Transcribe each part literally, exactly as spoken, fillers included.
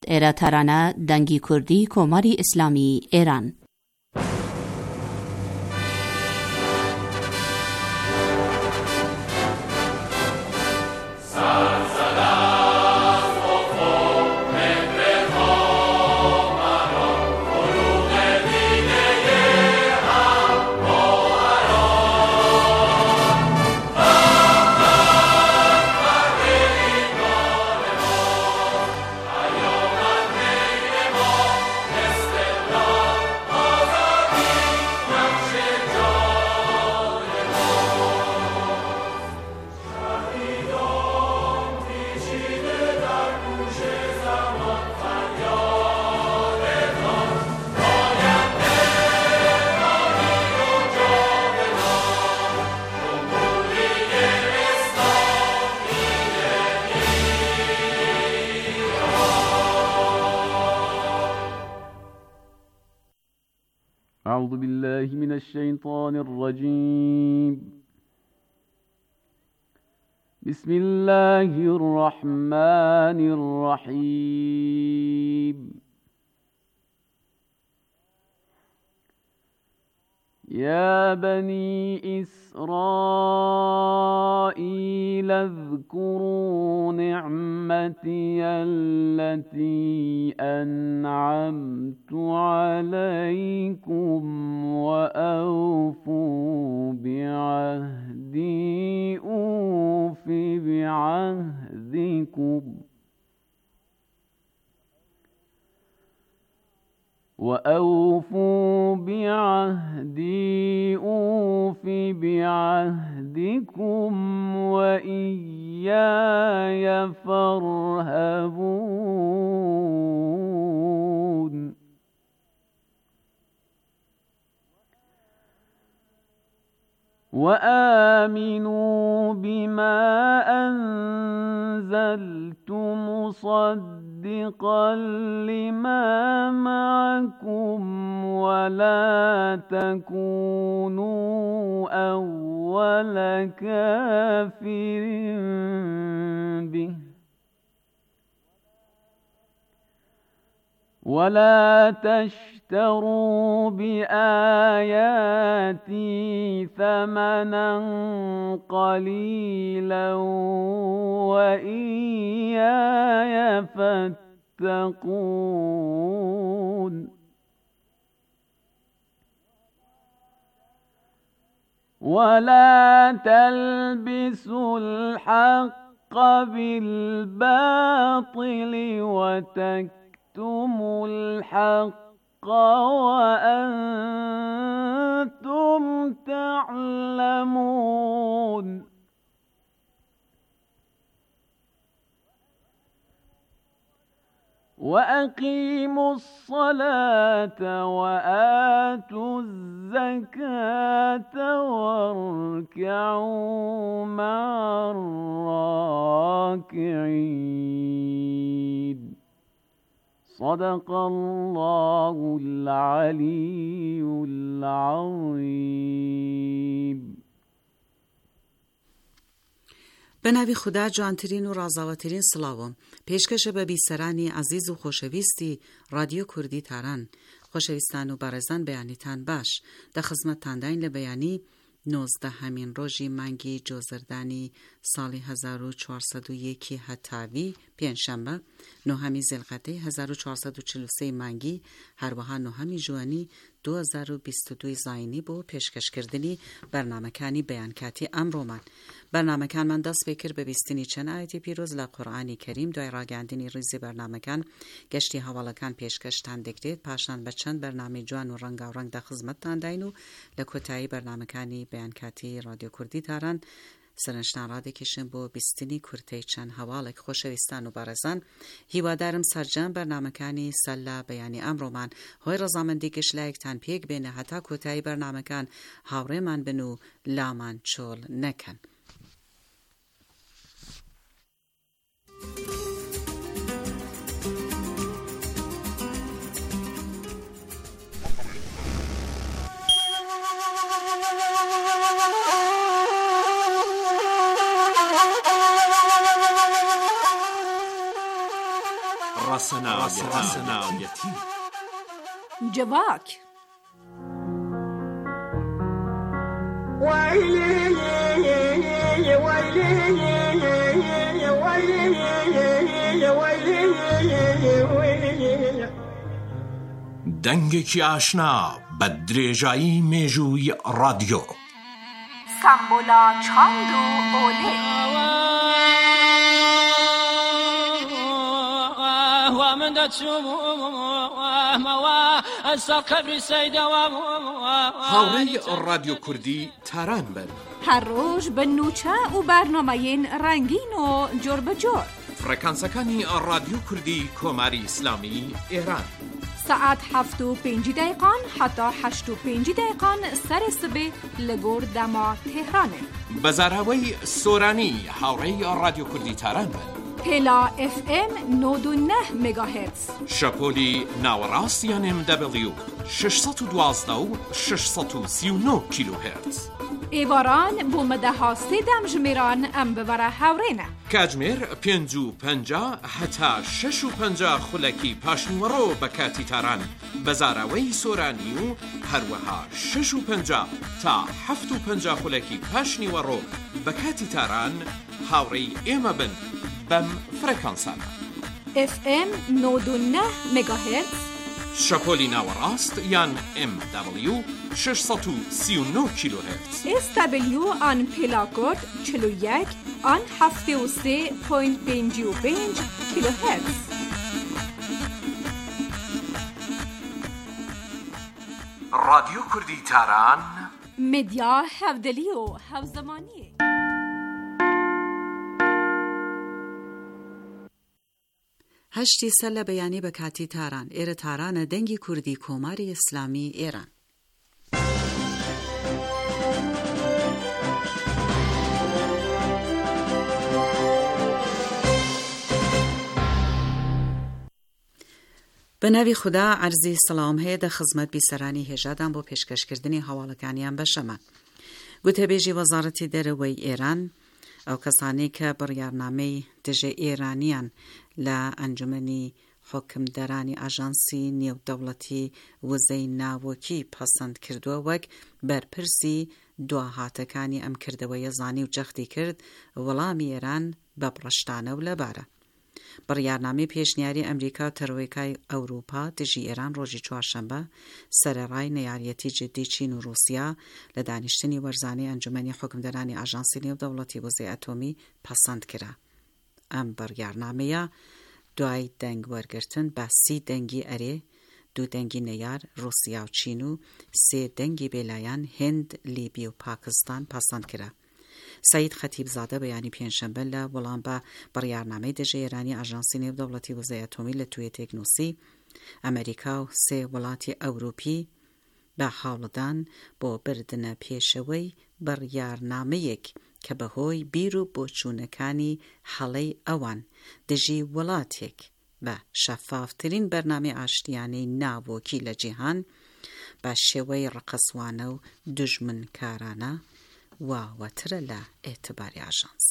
ایراترانا دنگی کردی کماری اسلامی ایران. أعوذ بالله من الشيطان الرجيم. بسم الله الرحمن الرحيم. يا بني إسرائيل اذكروا نعمتي التي أنعمت عليكم وأوفوا بعهدي أوف بعهدكم وأوفوا بعهدي أوف بعهدكم وإياي فارهبون. وآمنوا بما أنزلت مصدقا لما معكم ولا تكونوا أول كافر به ولا تشتروا بآياتي ثمنا قليلا وإياي فاتقون. ولا تلبسوا الحق بالباطل وتكتموا الحق وأنتم تعلمون. وأقيموا الصلاة وآتوا الزكاة واركعوا مع الراكعين. صدق الله العلي العظيم. به نوی خدا جوانترین و رازاوترین سلاوم پیشکش به بیسرانی عزیز و خوشویستی رادیو کردی تاران خوشویستان و برزن بیانیتان باش در خدمت تاندین لبیانی نوزده همین روزی منگی جوزردانی سال هزار و چهارصد و یک هتاوی پنجشنبه نهمی ذوالقعده هزار و چهارصد و چهل و سه منگی هر وها نهمی جوانی دو هزار و بیست و دو زاینی بو پیشکش کردنی برنامه کانی بیان کاتی امرومان. برنامه کان من دست بکر به بیستنی چند آیتی پیروز لقرآنی کریم دوی راگندنی ریزی برنامه کان گشتی حواله کان پیشکش تندکتید پاشان بچند برنامه جوان و رنگ و رنگ در خدمت تاندینو لکوتایی برنامه کانی بیان کاتی رادیو کردی تاران سرنشتان را دکشن بو بیستنی کرتی چند حوالک خوشویستان و برزن هیوادارم سرجان برنامکانی سلا بیانی امرومان های رزامندی گشلایک تن پیگ بینه حتا کتایی برنامکان هاوره من بنو لامان چول نکن. ڕاستەناوەتی جواک دەنگێکی ئاشنا بە درێژایی مێژووی ڕادیۆ سامبولا چاند و ئۆلێ هاوڕێی ڕادیۆ کوردی تاران بن هەر ڕۆژ بە نوچە و بەرنامەیەن ڕەنگین و جۆر بەجۆر فڕەکانسەکانی ڕادیۆ کوردی کۆماری ئیسلامی ئێران سعات هەفت و پێنج دقیقان حتا هەشت و پێنج دقیقان سەرێ سبێ لە گۆر دەما تێهرانێ بەزاراوەی سۆرانی هاوڕێی ڕادیۆ کوردی تاران بن هێلا ئف ئێم نۆد و نە مێگاهێرتز شەپۆلی ناوەڕاست یان ئێم دەبڵیو شەشسەد و دوازدە و شەشسەد و سی و نۆ کیلۆهێرتز ئێواران بۆ مەدەها سێدەم ژمێران ئەم ببەرە هاوڕێنە کاتژمێر پێنج و پەنجا هەتا شەش و پەنجا خولەکی پاشنیوەڕۆ بە کاتی تاران بەزاراوەی سۆرانی و هەروەها شەش و پەنجا تا هەفت و پەنجا خولەکی پاشنیوەڕۆ بە کاتی تاران هاوڕێی ئێمە بن بەم فرەکانسانە ئف ئێم نۆد و نە مێگاهێرتز شەپۆلی ناوەڕاست یان ئێم دەبڵیو شەشسەد و سی و نۆ کیلۆهێرتز ئێس دەبلیو ئان پێلاکۆرد چل و یەک ئان هەفتێ و سێ پۆینت پێنج و پێنج کیلۆهێرتز ڕادیۆ کوردی تاران مدیا هەودەلی و هەوزەمانی هەشتی سەر لە بەیانی بە کاتی تاران ئێرە تارانە دەنگی کوردی کۆماری ئیسلامی ئێران بە ناوی خوددا عەرزی سەڵام هەیە دە خزمەت بیسەرانی هێژادان بۆ پێشکەشکردنی هەواڵەکانیان بەشەمە گوتەبێژی وەزارەتی دەرەوەی ئێران ئەو کەسانی کە بڕیارنامەی دژێ ئێرانیان لە ئەنجومەنی حکمدەرانی ئاژانسی نێودەوڵەتی وزەی ناوەکی پەسەند کردووە وەک بەرپرسی دواهاتەکانی ئەم کردەوەیە زانی و جەختی کرد وەڵامی ئێران بە بڕشتانە و لەبارە بڕیارنامەی پێشنیاری ئەمریکا و تەرۆیەکای ئەوروپا دژی ئێران ڕۆژی چوارشەممە سەرەڕای نەیاریەتی جددی چین و رووسیا لە دانیشتنی وەرزانەی ئەنجومەنی حکمدەرانی ئاژانسی نێودەوڵەتی وزەی ئەتۆمی پەسەند کرا ئەم بڕیارنامەیە دوای دەنگ وەرگرتن بە سی دەنگی ئەرێ دوو دەنگی نەیار رووسیا و چین و سێ دەنگی بێلایەن هند لیبی و پاکستان پەسەند کرا سعید خەتیبزادە بەیانی پێنجشەممە لە وەڵام بە بڕیارنامەی دژە ئێرانی ئاژانسی نێودەوڵەتی وزەی ئەتۆمی لە توێتێک نووسی ئەمریکا و سێ وڵاتی ئەوروپی بە هاوڵدان بۆ بردنە پێشەوەی بڕیارنامەیەک کە بەهۆی بیر و بۆچوونەکانی هەڵەی ئەوان دژی وڵاتێک بە شەفافترین بەرنامەی ئاشتیانەی ناوۆکی لە جیهان بە شێوەی ڕقەسوانە و دژمنکارانە واوەترە لە ئێتباری ئاژانس.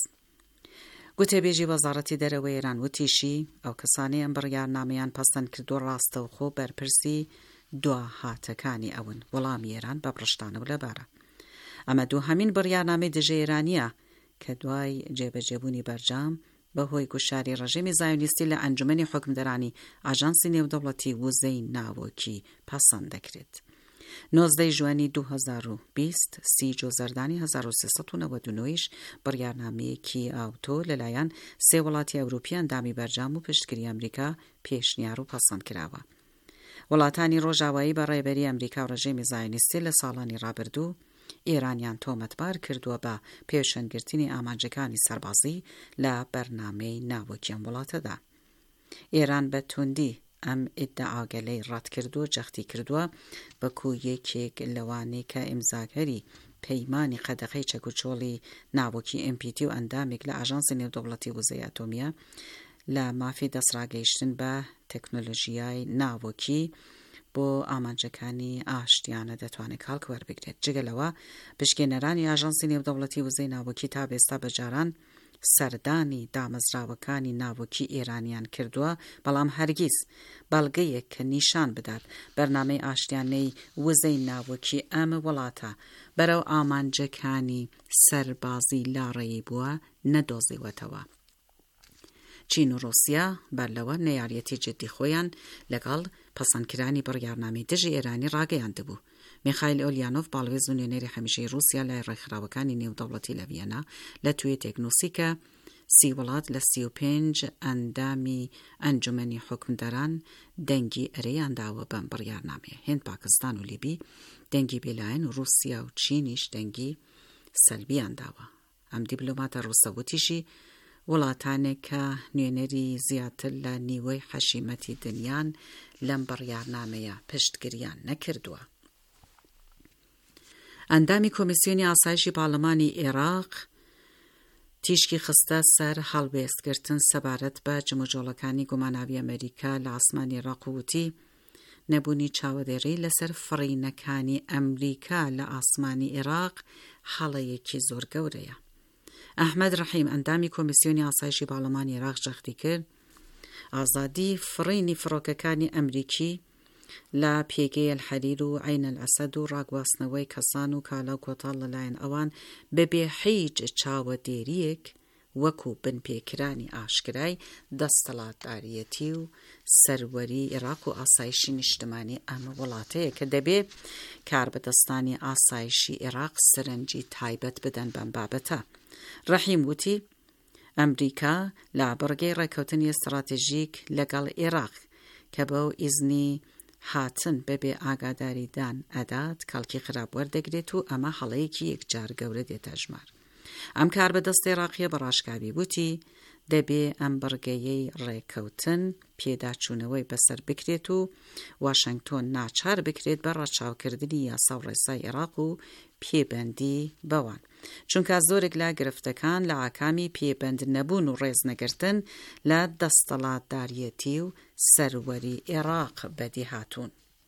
گوتێبێژی وەزارەتی دەرەوەی ئێران وتیشی ئەو کەسانی ئەم بڕیارنامەیان پەسەند کردو ڕاستەوخۆ بەرپرسی دواهاتەکانی ئەون وەڵامی ئێران بە بڕشتانە و لەبارە. ئەمە دوو هەمین بڕیارنامەی دژە ئێرانیە کە دوای جێبەجێبوونی بەرجام بەهۆی گوشاری ڕژێمی زایۆنیستی لە ئەنجومەنی حکمدەرانی ئاژانسی نێودەوڵەتی وزەی ناوەکی پەسەند دەکرێت. نۆزدەی ژوانی دوو هەزار و بیست سی جۆزەردانی هەزار و سێسەد و نەوەد و نۆیش بڕیارنامەیەکی ئاوتۆ لەلایەن سێ وڵاتی ئەوروپیان دامی بەرجام و پشتگیری ئەمریکا پێشنیار و پەسەند کراوە. وڵاتانی ڕۆژاوایی بە ڕێبەری ئەمریکا و ڕژێمی زایۆنیستی لە ساڵانی ڕابردوو ئێرانیان تۆمەتبار کردووە بە پێشەنگرتنی ئامانجەکانی سەربازی لە بەرنامەی ناوەکی ئەم وڵاتەدا. ئێران بە توندی ئەم ئیدعاگەلەی ڕەت کردووە جەختی کردووە بەکو یەکێک لەوانەی کە ئیمزاگەری پەیمانی قەدەغەی چەکوچۆڵی ناوەکی ئێم پی تی و ئەندامێک لە ئاژانسی نێودەوڵەتی وزەی ئەتۆمیە لە مافی دەسڕاگەیشتن بە تەکنۆلۆژیای ناوەکی بۆ ئامانجەکانی ئاشتیانە دەتوانێت کاڵک وەربگرێت. جگەلەوە پشکێنەرانی ئاژانسی نێودەوڵەتی وزەی ناوەکی تا بێستا بەجاران سەردانی دامەزراوەکانی ناوەکی ئێرانیان کردووە، بەڵام هەرگیز بەڵگەیەک کە نیشان بدات بەرنامەی ئاشتیانەی وزەی ناوەکی ئەم وڵاتە بەرەو ئامانجەکانی سەربازی لاڕێی بووە نەدۆزیوەتەوە. چین و رووسیا بەرلەوە نەیاریەتی جدی خۆیان لەگەڵ پەسەندکرانی بڕیارنامەی دژی ئێرانی ڕاگەیاندبوو. میخائیل ئۆلیانۆف باڵێز و نوێنەری هەمیشەی رووسیا لای ڕێکخراوەکانی نێودەوڵەتی لە ڤیەنا لە توێتێک نووسی کە سی وڵات لە سی و پێنج ئەندامی ئەنجومەنی حوکمدەران دەنگی ئەرەیان داوە بەم بڕیارنامەیە. هێند، پاکستان و لیبی دەنگی بێلایەن و رووسیا و چینیش دەنگی سەلبیان داوە. ئەم دیپلۆماتە ڕووسەوتیشی وڵاتانێک کە نوێنەری زیاتر لە نیوەی حەشیمەتی دنیان لەم بڕیارنامەیە پشتگیریان نەکردووە. ئەندامی کۆمیسیۆنی ئاسایشی پارلەمانی عێراق تیشکی خستە سەر هەڵبێستکردن سەبارەت بە جموجۆڵەکانی گوماناوی ئەمریکا لە ئاسمانی عێراق و وتی نەبوونی چاوەدێڕی لەسەر فڕینەکانی ئەمریکا لە ئاسمانی عێراق هەڵەیەکی زۆر گەورەیە. ئەحمەد ڕەحیم ئەندامی کۆمیسیۆنی ئاسایشی پارلەمانی عێراق جەختی کرد ئازادی فڕینی فڕۆکەکانی ئەمریکی لە پێگەی الحەریر و عین الئەسەد و ڕاگواستنەوەی کەسان و کالا و کۆتاڵ لەلایەن ئەوان بەبێ هیچ چاوەدێریەک وەکو بنپێکرانی ئاشکرای دەستەڵاتداریەتی و سەروەری عێراق و ئاسایشی نیشتمانی ئەمە وڵاتەیە کە دەبێ کاربەدەستانی ئاسایشی عێراق سەرنجی تایبەت بدەن بەم بابەتە. ڕەحیم وتی ئەمریکا لە بەڕگەی ڕێکەوتنی استراتێژیک لەگەڵ عێراق کە بەو ئیزنی هاتن بەبێ ئاگاداریدان ئەدات کەڵکی خراپ وەردەگرێت و ئەمە هەڵەیەکی یەکجار گەورە دێتە ژمار. ئەم کار بەدەست عێراقیە بەڕاشکاوی وتی دەبێ ئەم بڕگەیەی ڕێکەوتن پێداچوونەوەی بەسەر بکرێت و واشنگتۆن ناچار بکرێت بە ڕەچاوکردنی یاسا و ڕێسای عێراق و پێبەندی بەوان، چونکە زۆرێک لە گرفتەکان لە ئاکامی پێبەند نەبوون و ڕێزنەگرتن لە دەستەڵاتداریەتی و سەروەری عێراق بەدی هاتوون.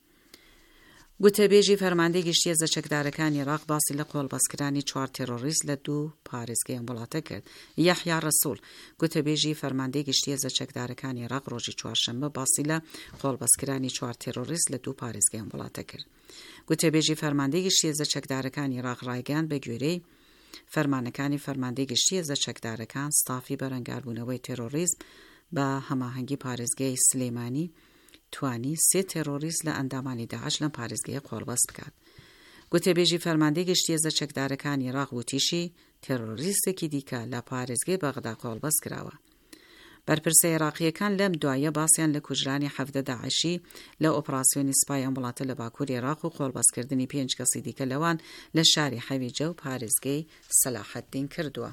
گوتەبێژی فەرماندەی گشتیە زەچەکدارەکانی عێراق باسی لە قۆڵبەستکرانی چوار تێرۆریست لە دوو پارێزگای ئەم وڵاتە کرد. یەحیا ڕەسوول گوتەبێژی فەرماندەی گشتیە زەچەکدارەکانی عێراق ڕۆژی چوارشەممە باسی لە قۆڵبەستکرانی چوار تێرۆریست لە دوو پارێزگای ئەم وڵاتە کرد. گوتەبێژی فەرماندەی گشتیە زەچەکدارەکانی عێراق ڕایگەیاند بە گوێرەی فەرمانەکانی فەرماندەی گشتیە زەچەکدارەکان ستافی بەرەنگاربوونەوەی تێرۆریزم بە هەماهەنگی پارێزگای سلێمانی توانی سێ تێرۆریست لە ئەندامانی داعش لەم پارێزگایە قۆڵبەست بکات. گوتەبێژی فەرماندەی گشتیە زەچەکدارەکانی عێراق وتیشی تێرۆریستێکی دیکە لە پارێزگای بەغدا قۆڵبەست کراوە. بەرپرسە عێراقیەکان لەم دوایە باسییان لە کوژرانی حەڤدە داعشی لە ئۆپراسیۆنی سپای ئەم وڵاتە لە باکوور عێراق و قۆڵبەستکردنی پێنج کەسی دیکە لەوان لە شاری حەویجە و پارێزگای سەلاحەددین کردووە.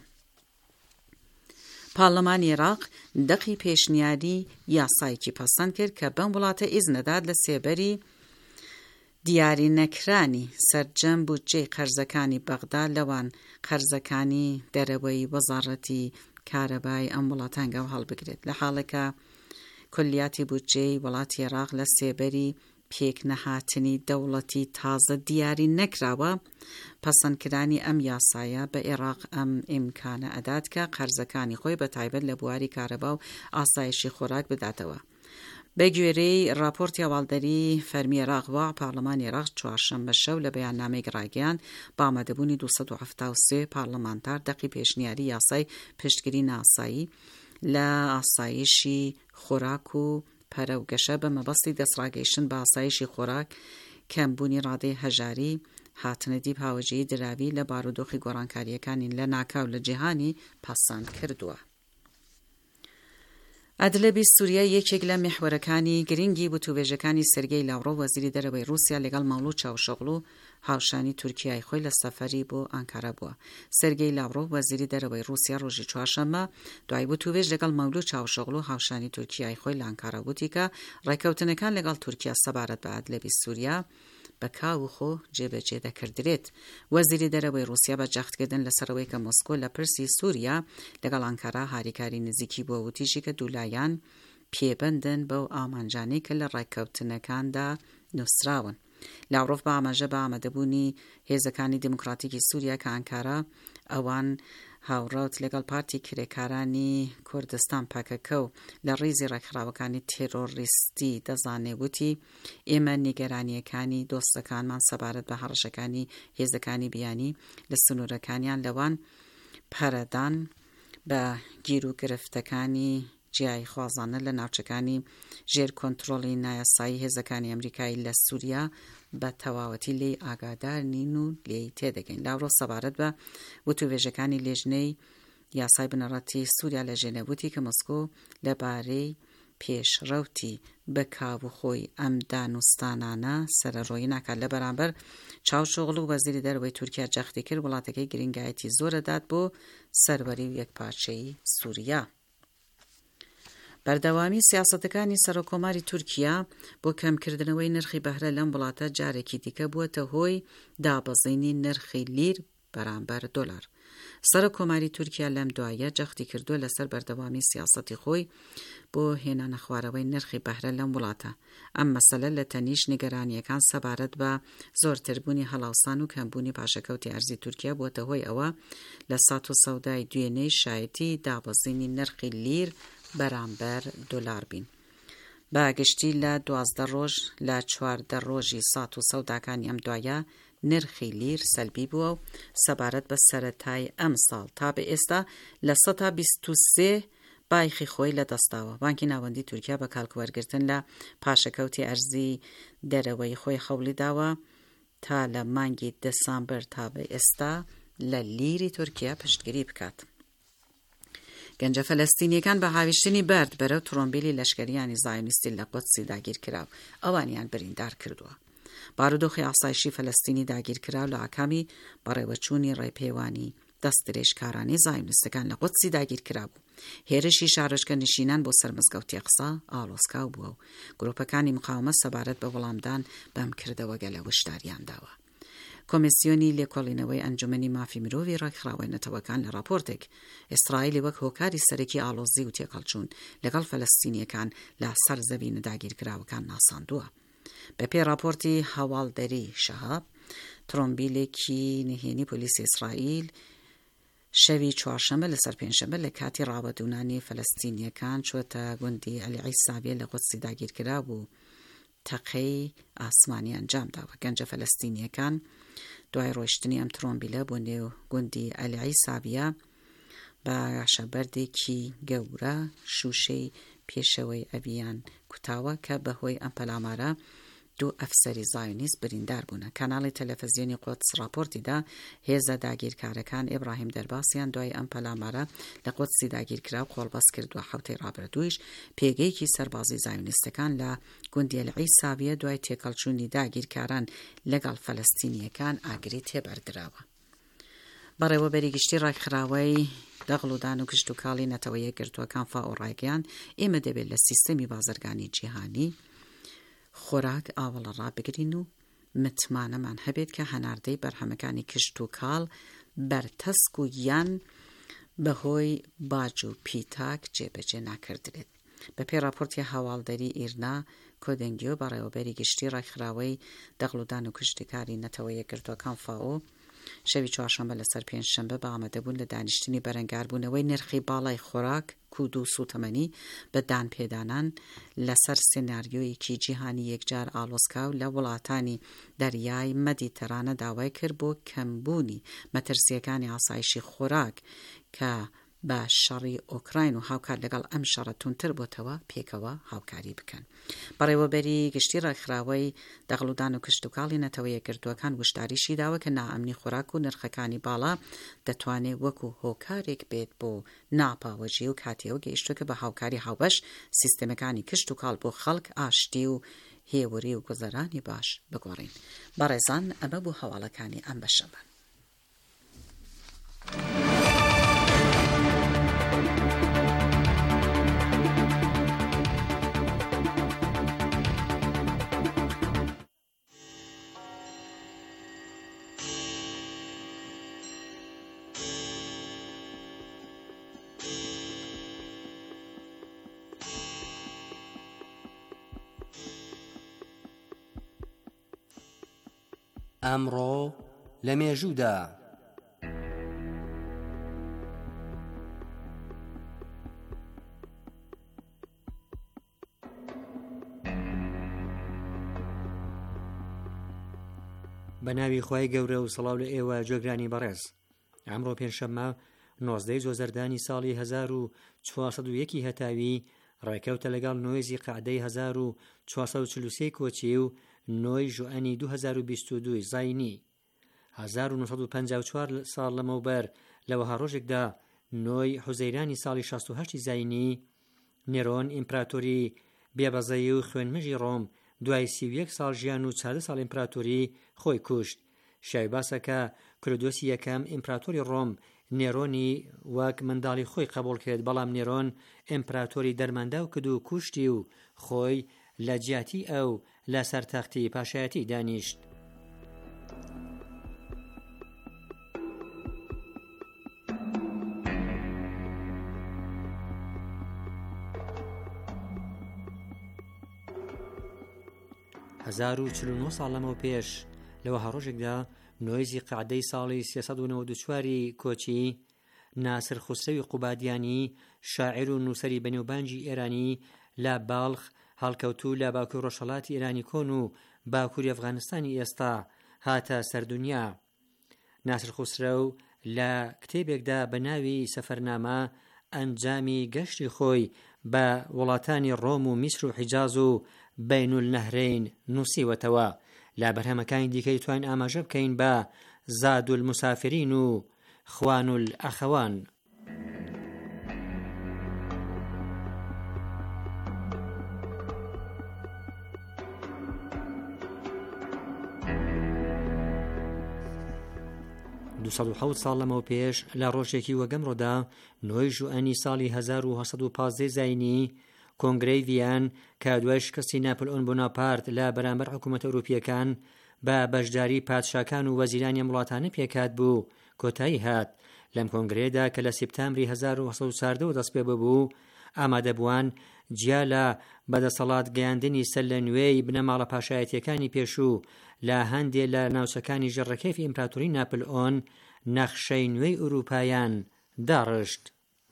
پارلەمانی عێراق دەقی پێشنیاری یاسایەکی پەسەند کرد کە بەم وڵاتە ئیزنەدات لە سێبەری دیاری نەکرانی سەرجەم بودجێی قەرزەکانی بەغدا لەوان قەرزەکانی دەرەوەی وەزارەتی کارەبای ئەم وڵاتانگەو هەڵبگرێت، لە حاڵێکە کلیاتی بودجێی وڵاتی عێراق لە سێبەری پێک نەهاتنی دەوڵەتی تازە دیاری نەکراوە. پەسەندکرانی ئەم یاسایە بە عێراق ئەم ئیمکانە ئەدات کە قەرزەکانی خۆی بە تایبەت لە بواری کارەبا و ئاسایشی خۆراک بداتەوە. بە گوێرەی راپۆرتی هەواڵدەری فەرمی عێراق وا پارلەمانی عێراق چوارشەممە شەو لە بەیاننامەی ڕاگەیاند بە ئامادەبوونی دووسەد و هەفتاد و سێ پارلەمانتار دەقی پێشنیاری یاسای پشتگیری ناسایی لە ئاسایشی خۆراک و پەرەوگەشە بە مەبەستی دەستڕاگەیشتن بە ئاسایشی خۆراک، کەمبوونی ڕادەی هەژاری، هاتنە دیپ هاوجەیی دراوی لە بارودۆخی گۆڕانکاریەکانی لە ناکاو لە جیهانی پەسەند کردووە. ئەدلەبی سووریا یەکێک لە میحوەرەکانی گرنگی وتوبێژەکانی سەرگەی لاڤڕۆڤ وەزیری دەرەوەی رووسیا لەگەڵ مەولود چاوشۆغلو هاوشانی تورکیای خۆی لە سەفەری بۆ ئەنکارە بووە. سەرگەی لاڤڕۆڤ وەزیری دەرەوەی رووسیا ڕۆژی چوارشەممە دوای وتوبێژ لەگەڵ مەولود چاوشۆغلو هاوشانی تورکیای خۆی لە ئەنکارە وتی کە ڕێکەوتنەکان لەگەڵ تورکیا سەبارەت بە ئەدلەبی سووریا بە کاو خۆ جێبەجێ دەکردرێت. وەزیری دەرەوەی رووسیا بە جەختکردن لەسەرەوەی کە مۆسکۆ لە پرسی سووریا لەگەڵ ئەنکارا هاریکاری نزیکی بۆ وتیشی کە دوولایان پێبەندن بەو ئامانجانەی کە لە ڕێکەوتنەکاندا نووسراون. لاڤڕۆڤ بە ئاماژە بە ئامادەبوونی هێزەکانی دموکراتیکی سووریا کە ئەنکارا ئەوان هاوڕات لەگەڵ پارتی کرێکارانی کوردستان پاکەکە و لە ڕیزی ڕێکخراوەکانی تێرۆریستی دەزانێ وتی ئێمە نیگەرانیەکانی دۆستەکانمان سەبارەت بە هەڕەشەکانی هێزەکانی بیانی لە سنوورەکانیان لەوان پەرەدان بە گیر و گرفتەکانی جیای خوازانە لە ناوچەکانی ژێر کۆنتڕۆڵی نایاسایی هێزەکانی ئەمریکایی لە سووریا بە تەواوەتی لێی ئاگادار نین و لێی تێدەگەین. لاوڕۆ سەبارەت بە وتووێژەکانی لێژنەی یاسای بنەڕەتی سووریا لە ژێنەوتی کە مۆسکۆ لەبارەی پێشڕەوتی بەکاوخۆی ئەم دانوستانانە سەرەڕۆیی ناکات. لە بەرامبەر چاوشۆغڵ و وەزیری دەرەوەی تورکیا جەختی کرد وڵاتەکەی گرنگایەتی زۆرەدات بۆ سەروەری و یەکپارچەیی سووریا. بەردەوامی سیاسەتەکانی سەرۆکۆماری تورکیا بۆ کەمکردنەوەی نرخی بەهرە لەم وڵاتە جارێکی دیکە بووەتە هۆی دابەزینی نرخی لیر بەرامبەر دۆلار. سەرۆکۆماری تورکیا لەم دوایە جەختی کردووە لەسەر بەردەوامی سیاسەتی خۆی بۆ هێنانە خوارەوەی نرخی بەهرە لەم وڵاتە. ئەم مەسەلە لە تەنیش نیگەرانیەکان سەبارەت بە زۆرتربوونی هەڵاوسان و کەمبوونی پاشەکەوتی ئەرزی تورکیا بووەتە هۆی ئەوە لە سات و سەودای دوێنەی شایەتی دابەزینی نرخی لیر بەرامبەر دۆلار بین. باگشتی لە دوازدە ڕۆژ لە چواردە ڕۆژی سات و سەوداکانی ئەم دوایە نرخی لیر سەلبی بووە و سەبارەت بە سەرەتای ئەم ساڵ تا بە ئێستا لە سەد تا بیست و سێ بایخی خۆی لە دەستاوە. بانکی ناوەندی تورکیا بە کاڵکوەرگرتن لە پاشەکەوتی ئەرزی دەرەوەی خۆی خەوڵی داوە تا لە مانگی دەسامبەر تا بە ئێستا لە لیری تورکیا پشتگیری بکات. گەنجە فەلەستینیەکان بە هاویشتنی بەرد بەرەو ترۆمبیلی لەشکریانی زایۆنیستی لە قودسی داگیر کراو ئەوانیان بریندار کردووە. بارودۆخی ئاسایشی فەلەستینی داگیر کراو لە ئاکامی بەڕێوەچوونی ڕێپێوانی دەست درێژکارانی زایۆنیستەکان لە قودسی داگیر کرابوو. هێرشی شارۆچکە نشینان بۆ سەرمزگەوتی قسا ئاڵۆسکاو بووە و گروپەکانی مقاومە سەبارەت بە وەڵامدان بەم کردەوە گەلە وشداریان داوە. کۆمیسیۆنی لێکۆڵینەوەی ئەنجومەنی مافی مرۆڤی ڕێکخراوەی نەتەوەکان لە راپۆرتێک ئیسرائیلی وەک هۆکاری سەرەکی ئاڵۆزی و تێکەڵچوون لەگەڵ فەلەستینیەکان لە سەر زەوینە داگیرکراوەکان ناساندووە. بە پێی راپۆرتی هەواڵدەری شەهاب ترۆمبیلێکی نهێنی پۆلیسی ئیسرائیل شەوی چوارشەمە لەسەر پێنجشەمە لە کاتی ڕاوەدونانی فەلەستینیەکان چوەتە گوندی ئەلعیسابیە لە قودسی داگیرکرا بوو تەقەی ئاسمانی ئەنجام داوە. گەنجە فەلەستینیەکان دوای ڕۆیشتنی ئەم ترۆمبیلە بۆ نێو گوندی ئەلعیسابیە بە شەبەردێکی گەورە شوشەی پێشەوەی ئەڤیان کوتاوە کە بەهۆی ئەم پەلامارە دوو ئەفسەری زایۆنیست بریندار بوون. کاناڵی تەلەڤیزیۆنی قودس راپۆرتیدا هێزە داگیرکارەکان ئێبراهیم دەرباسیان دوای ئەم پەلامارە لە قودسی داگیرکراو قۆڵبەست کردووە. حوتەی ڕابردوویش پێگەیەکی سەربازی زایۆنیستەکان لە گوندی ئەلعیسابیە دوای تێکەڵچوونی داگیرکاران لەگەڵ فەلەستینیەکان ئاگری تێبەردراوە. بەڕێوەبەری گشتی ڕێکخراوەی دەغڵودان و کشت و کاڵی نەتەوەیە گرتووەکان فاوڕایگەیان ئێمە دەبێت لە سیستەمی بازرگانی جیهانی خۆراک ئاوەڵە ڕابگرین و متمانەمان هەبێت کە هەناردەی بەرهەمەکانی کشت و کاڵ بەرتەسک و یان بەهۆی باج و پیتاک جێبەجێ ناکردرێت. بە پێی راپۆرتی هەواڵدەری ئیرنا کۆدەنگیۆ بەڕێوەبەری گشتی ڕێکخراوەی دەغڵودان و کشتیکاری نەتەوەیە گرتووەکان فاو شەوی چوارشەمە لەسەر پێنجشەمە بە ئامادەبوون لە دانیشتنی بەرەنگاربوونەوەی نرخی باڵای خۆراک کود و سوتەمەنی بە دانپێدانان لەسەر سێناریۆیەکی جیهانی یەکجار ئاڵۆسکاو لە وڵاتانی دەریای مەدیتەرانە داوای کرد بۆ کەمبوونی مەترسیەکانی ئاسایشی خۆراک کە بە شەڕی ئۆکراین و هاوکار لەگەڵ ئەم شەڕە تونتر بۆتەوە پێکەوە هاوکاری بکەن. بەڕێوەبەری گشتی ڕێکخراوەی دەغڵودان و کشتتوکاڵی نەتەوەیە گردووەکان وشداریشی داوە کە نائەمنی خۆراک و نرخەکانی باڵا دەتوانێت وەکو هۆکارێک بێت بۆ ناپاوەجی و کاتیەوە گەیشتوکە بە هاوکاری هاوبەش سیستەمەکانی کشت و کاڵ بۆ خەڵک ئاشتی و هێوری و گوزەرانی باش بگۆڕین. بەڕێزان ئەمە بوو هەواڵەکانی ئەم بەشەمە. ئەمڕۆ لە مێژوودا بە ناوی خوای گەورە و سەڵاو لە ئێوە جێگرانی بەڕێز. ئەمڕۆ پێنجشەممە نۆزدەی زۆزەردانی ساڵی هەزار و چوارسەد و یەکی هەتاوی ڕێکەوتە لەگەڵ نۆیزی قەعدەی هەزار و چوارسەد و چل و سێ کۆچی و نۆی ژوئەنی دوو هەزار و بیست و دوو زاینی. هەزار و نۆسەد و پەنجا و چوار ساڵ لەمەوبەر لەوەها ڕۆژێکدا نۆی حوزەیرانی ساڵی شەست و هەشتی زاینی نێرۆن ئیمپراتۆری بێبەزەیی و خوێنمژی ڕۆم دوای سی و یەک ساڵ ژیان و چاردە ساڵ ئیمپراتۆری خۆی کوشت. شای باسەکە کلۆدۆسی یەکەم ئیمپراتۆری ڕۆم نێرۆنی وەک منداڵی خۆی قبول کرد، بەڵام نێرۆن ئیمپراتۆری دەرمەندا و کرد و کوشتی و خۆی لە جیاتی ئەو لە سەرتەختی پاشایەتی دانیشت. هەزار و چل و نۆ ساڵ لەمەوە پێش لەوەها ڕۆژێکدا نۆیزی قەعدەی ساڵی سێسەد و نەوەد و چواری کۆچی ناسر خوسرەوی قوبادیانی شاعیر و نووسەری بەنێوبانجی ئێرانی لە باڵخ هەڵکەوتوو لە باکوور ڕۆژهەڵاتی ئێرانی کۆن و باکووری ئەفغانستانی ئێستا هاتە سەردونیا. ناسر خوسرەو لە کتێبێکدا بە ناوی سەفەرنامە ئەنجامی گەشتی خۆی بە وڵاتانی ڕۆم و میسر و حیجاز و بین النهرین نووسیوەتەوە. لا بەرهەمەکانی دیکەی توانین ئاماژە بکەین بە زاد المسافرین و خوان الأخوان. دووسەد و حەوت ساڵ لەمەوە پێش لە ڕۆژێکی وەگەمڕۆدا نۆی ژوئەنی ساڵی هەزار و هەسەد و پازدەی زاینی کۆنگرەی ڤیان کە دوای شکستی ناپلئۆن بۆناپارت لە بەرامبەر حکوومەتە ئەوروپیەکان بە بەشداری پادشاکان و وەزیرانی وڵاتانە پێکات بوو کۆتایی هات. لەم کۆنگرەیەدا کە لە سپتامبری هەزار و هەسەد و چواردەوە دەست پێ ببوو ئامادەبووان جیا لە بەدەسەڵات گەیاندنی سەر لە نوێی بنەماڵە پاشایەتیەکانی پێشوو لە هەندێک لە ناوچەکانی ژەڕەکەیفی ئیمپراتۆری ناپلئۆن نەخشەی نوێی ئوروپایان داڕشت.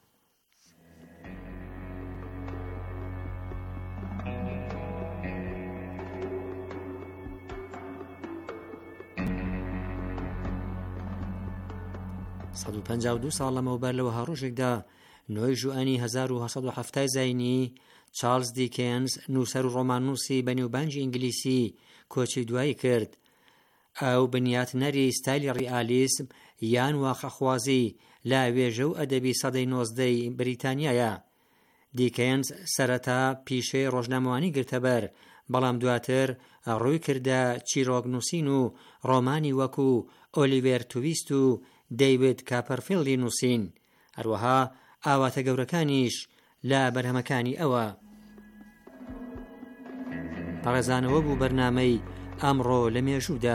سەد و پەنجا و دوو ساڵ لەمەوبەر لەوەها ڕۆژێکدا نۆی ژوئەنی هەزار و هەسەد و هەفتای زاینی چارلز دیکێنز نووسەر و ڕۆماننووسی بەنێوبانجی ئینگلیسی کۆچی دوایی کرد. ئەو بنیاتنەری ستایلی ڕیئالیسم یان واقعخوازی لە وێژە و ئەدەبی سەدەی نۆزدەی بریتانیایە. دیکێنز سەرەتا پیشەی ڕۆژنامەوانی گرتەبەر، بەڵام دواتر ڕووی کردە چیرۆکنووسین و ڕۆمانی وەکو ئۆلیڤێر تویست و دەیوید کاپەرفیلدی نووسین. هەروەها ئاواتە گەورەکانیش لە بەرهەمەکانی ئەوە. پەڕێزانەوە بوو بەرنامەی ئەمڕۆ لە مێژوودا.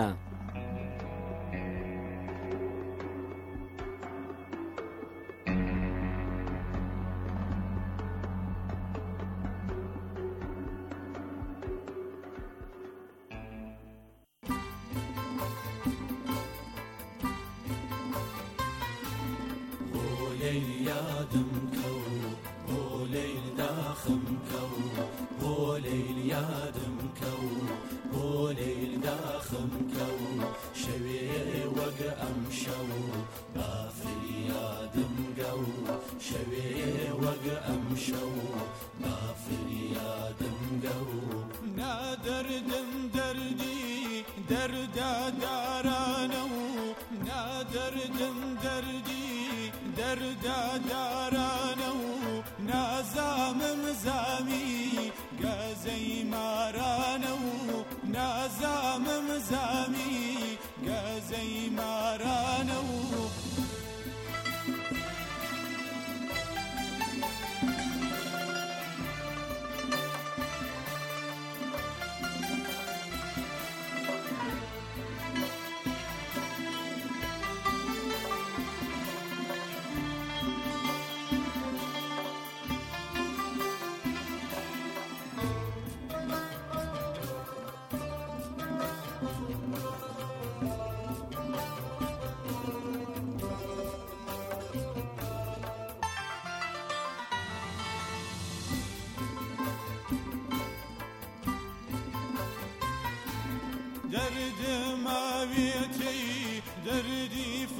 یادم کەو بۆ لەیل داخم کەو بۆ لەیل یادم کەو بۆ لەیل داخم کەو شەوێ وەک ئەم شەو با فریادم گەو شەوێ وەک ئەم شەو با فریادم گەو نادەردم دەردی دەردا دارانە و نادەردم دەردی دەردا دارانە و نازامم زامی گەزەی مارانە و نازامم زامی گەزەی مارانە و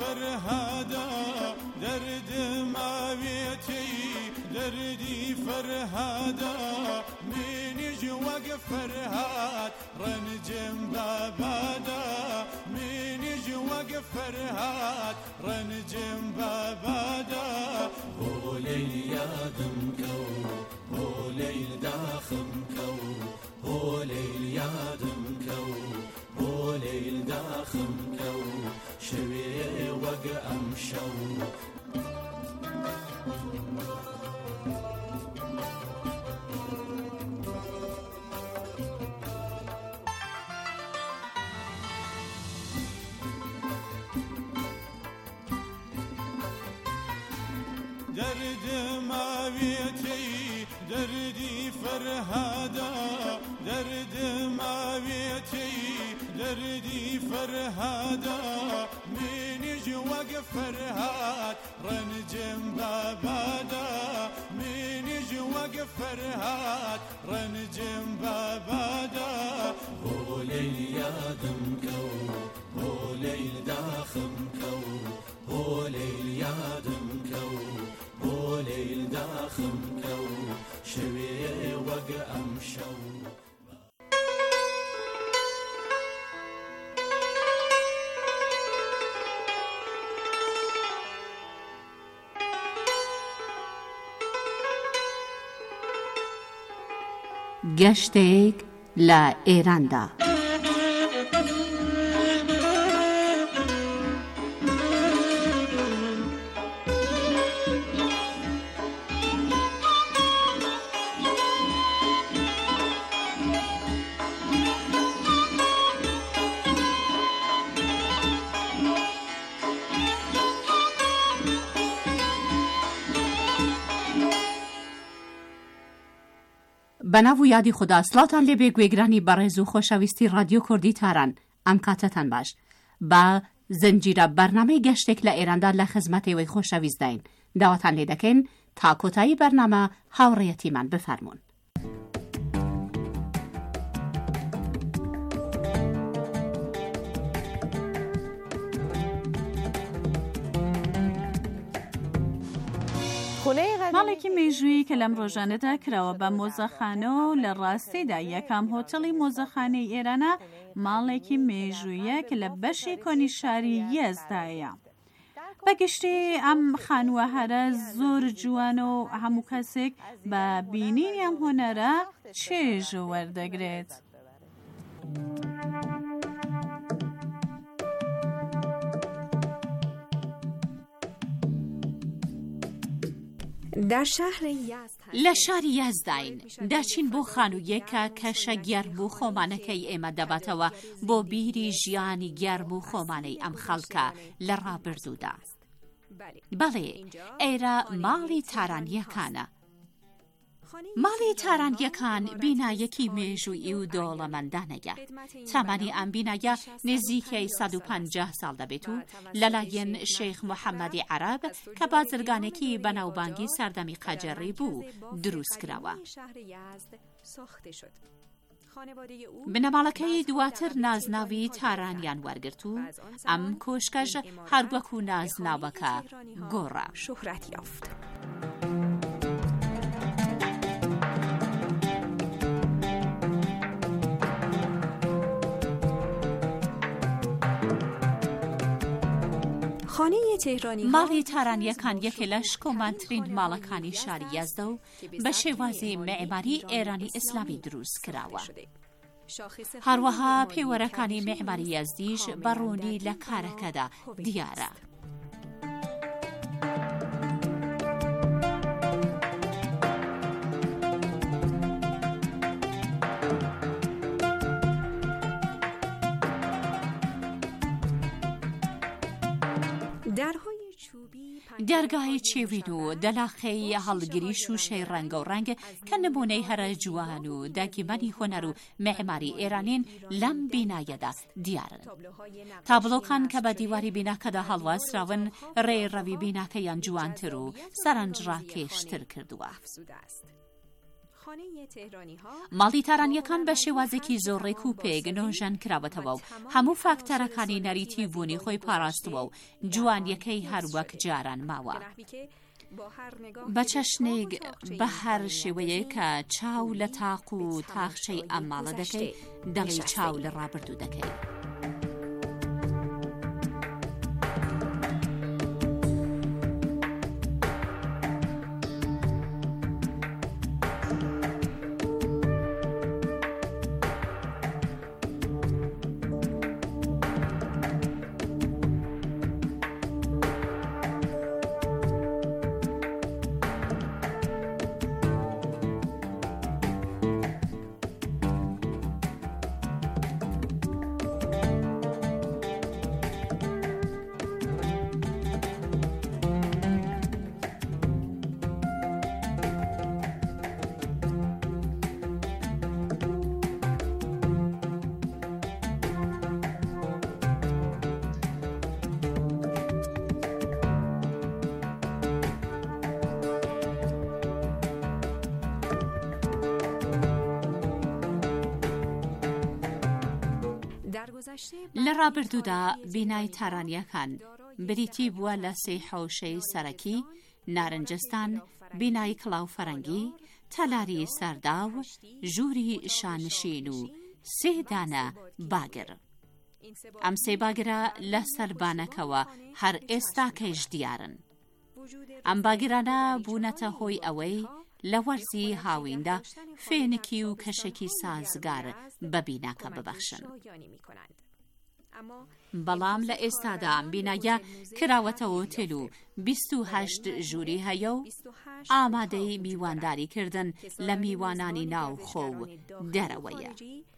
فرهادا درد ماويتي دردي فرهادا منيج وقف فرهاد رنجم بابادا منيج وقف فرهاد رنجم بابادا هو ليل يادم كو هو ليل داخم كو هو ليل يادم كو هو ليل داخم كو شوي وقع أمشو درد ماويتي دردي فرهادا درد ماويتي دردي فرهادا منيج وقف فرهاد رنجم بابادا منيج وقف فرهاد رنجم بابادا هو ليل يادم كو هو ليل داخم كو هو ليل يادم كو هو ليل داخم كو شوي وقع أمشو گەشتێک لە ئێراندا. بەناو و یادی خدا سڵاتان لێبێ گوێگرانی بەڕێز و خۆشەویستی رادیۆ کوردی تاران ئەم کاتەتان باش بە زنجیرە بەرنامەی گەشتێک لە ئێراندا لە خزمەتێوەی خۆشەویست داین داواتان لێ دەکەین تا کۆتایی بەرنامە هاوڕێیەتیمان بفەرمونون. ماڵێکی مێژووی کە لەم ڕۆژانەدا کراوە بە مۆزەخانە و لە ڕاستیدا یەکام هۆتەڵی مۆزەخانەی ئێرانە ماڵێکی مێژوویە کە لە بەشی کۆنی شاری یەزدایە. بەگشتی ئەم خانووە هەرە زۆر جوانە و هەموو کەسێک بە بینینی ئەم هۆنەرە چێژ وەردەگرێت. لە شاری یازداین دەچین بۆ خانوویەکە کە شەگیەرم و خۆمانەکەی ئێمە دەباتەوە بۆ بیری ژیانی گەرم و خۆمانەی ئەم خەڵکە لە ڕابردوودا. بەڵێ ئێرە ماڵی تارانیەکانە. ماڵی تارانیەکان بینایەکی مێژووی و دۆڵەمەندانەیە. تامانی ئەم بینایە نزیکەی سەد و پەنجاه ساڵ دەبێت و لەلایەن شێخ محەممەدی عەرەب کە بازرگانێکی بەناوبانگی سەردەمی قەجەڕی بوو دروست کراوە. بنەماڵەکەی دواتر نازناوی تارانیان وەرگرت و ئەم کۆشکەش هەروەکو نازناوەکە گۆڕا. شهرت یافت. ماڵی تارانیەکان یەکێ لە شکۆمانترین ماڵەکانی شاری یەزدە و بە شێوازی مەعماری ئێرانی ئیسلامی دروست کراوە. هەروەها پێوەرەکانی مەعماری یەزدیش بەڕوونی لە کارەکەدا دیارە. دەرگای چێوین و دەلاخەی هەڵگریش و شەی ڕەنگە و ڕەنگ کە نمونەی هەرە جوان و داگیمەنی هۆنەر و مەعماری ئێرانین لەم بینایەدا دیارن. تابلۆکان کە بە دیواری بیناکەدا هەڵواسراون ڕێڕەوی بیناکەیان جوانتر و سەرنجڕاکێشتر کردووە. ماڵی تارانیەکان بە شێوازێکی زۆر ڕێک و پێگەنۆژەن کراوەتەوە و هەموو فاکتەرەکانی نەریتی بوونی خۆی پاراستووە و جوانیەکەی هەروەک جاران ماوە. بە چەشنێک بە هەر شێوەیە کە چاو لە تاق و تاخچەی ئەم ماڵە دەکەی دەڵی چاو لە ڕابردوو دەکەی. لە ڕابردوودا بینای تارانیەکان بریتی بووە لە سێ حەوشەی سەرەکی، نارنجستان، بینای کڵاو فەرەنگی، تەلاری سەرداو، ژووری شانشین و سێ دانە باگر. ئەم سێ باگرە لە سەربانەکەوە هەر ئێستا کەش دیارن. ئەم باگرانە بوونەتە هۆی ئەوەی لە وەرزی هاویندا فێنکی و کەشێکی سازگار بە بیناکە ببەخشن. بەڵام لە ئێستادا ئەم بینایە کراوەتەوە تێل و بیست و هەشت ژووری هەیە و ئامادەی میوانداری کردن لە میوانانی ناوخۆ و دەرەوەیە.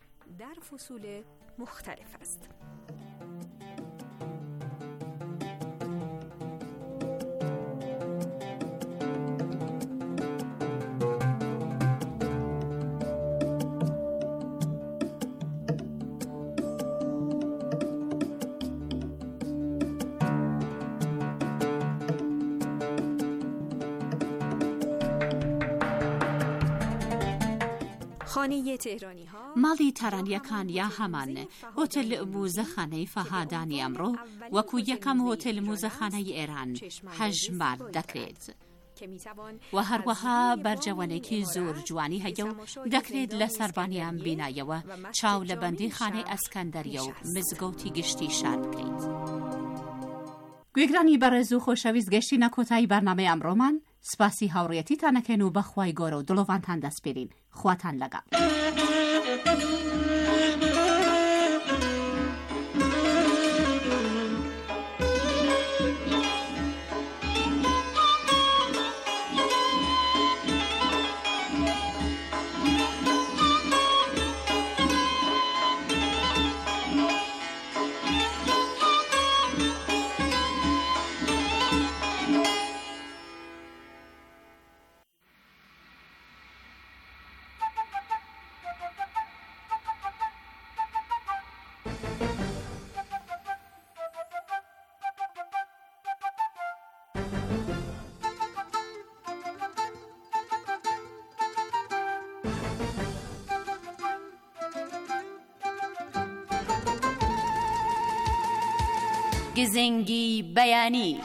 ماڵی تارانیەکان یا هەمان هۆتێل موزەخانەی فەهادانی ئەمڕۆ وەکو یەکەم هۆتێل موزەخانەی ئێران هەژمار دەکرێت و هەروەها بەرجەوەنێکی زۆر جوانی هەیە و دەکرێت لە سەربانیان بینایەوە چاو لە بەندی خانەی ئەسکەندەریە و مزگەوتی گشتی شار بکەیت. گوێگرانی بەڕێز و خۆشەویست گەشتینە کۆتایی بەرنامەی ئەمڕۆمان. سپاسی هاوڕێتیتان ئەکەین و بەخوای گەورە و دڵۆڤانتان دەسپێرین. خواتان لەگەڵ. گزنگی بەیانی.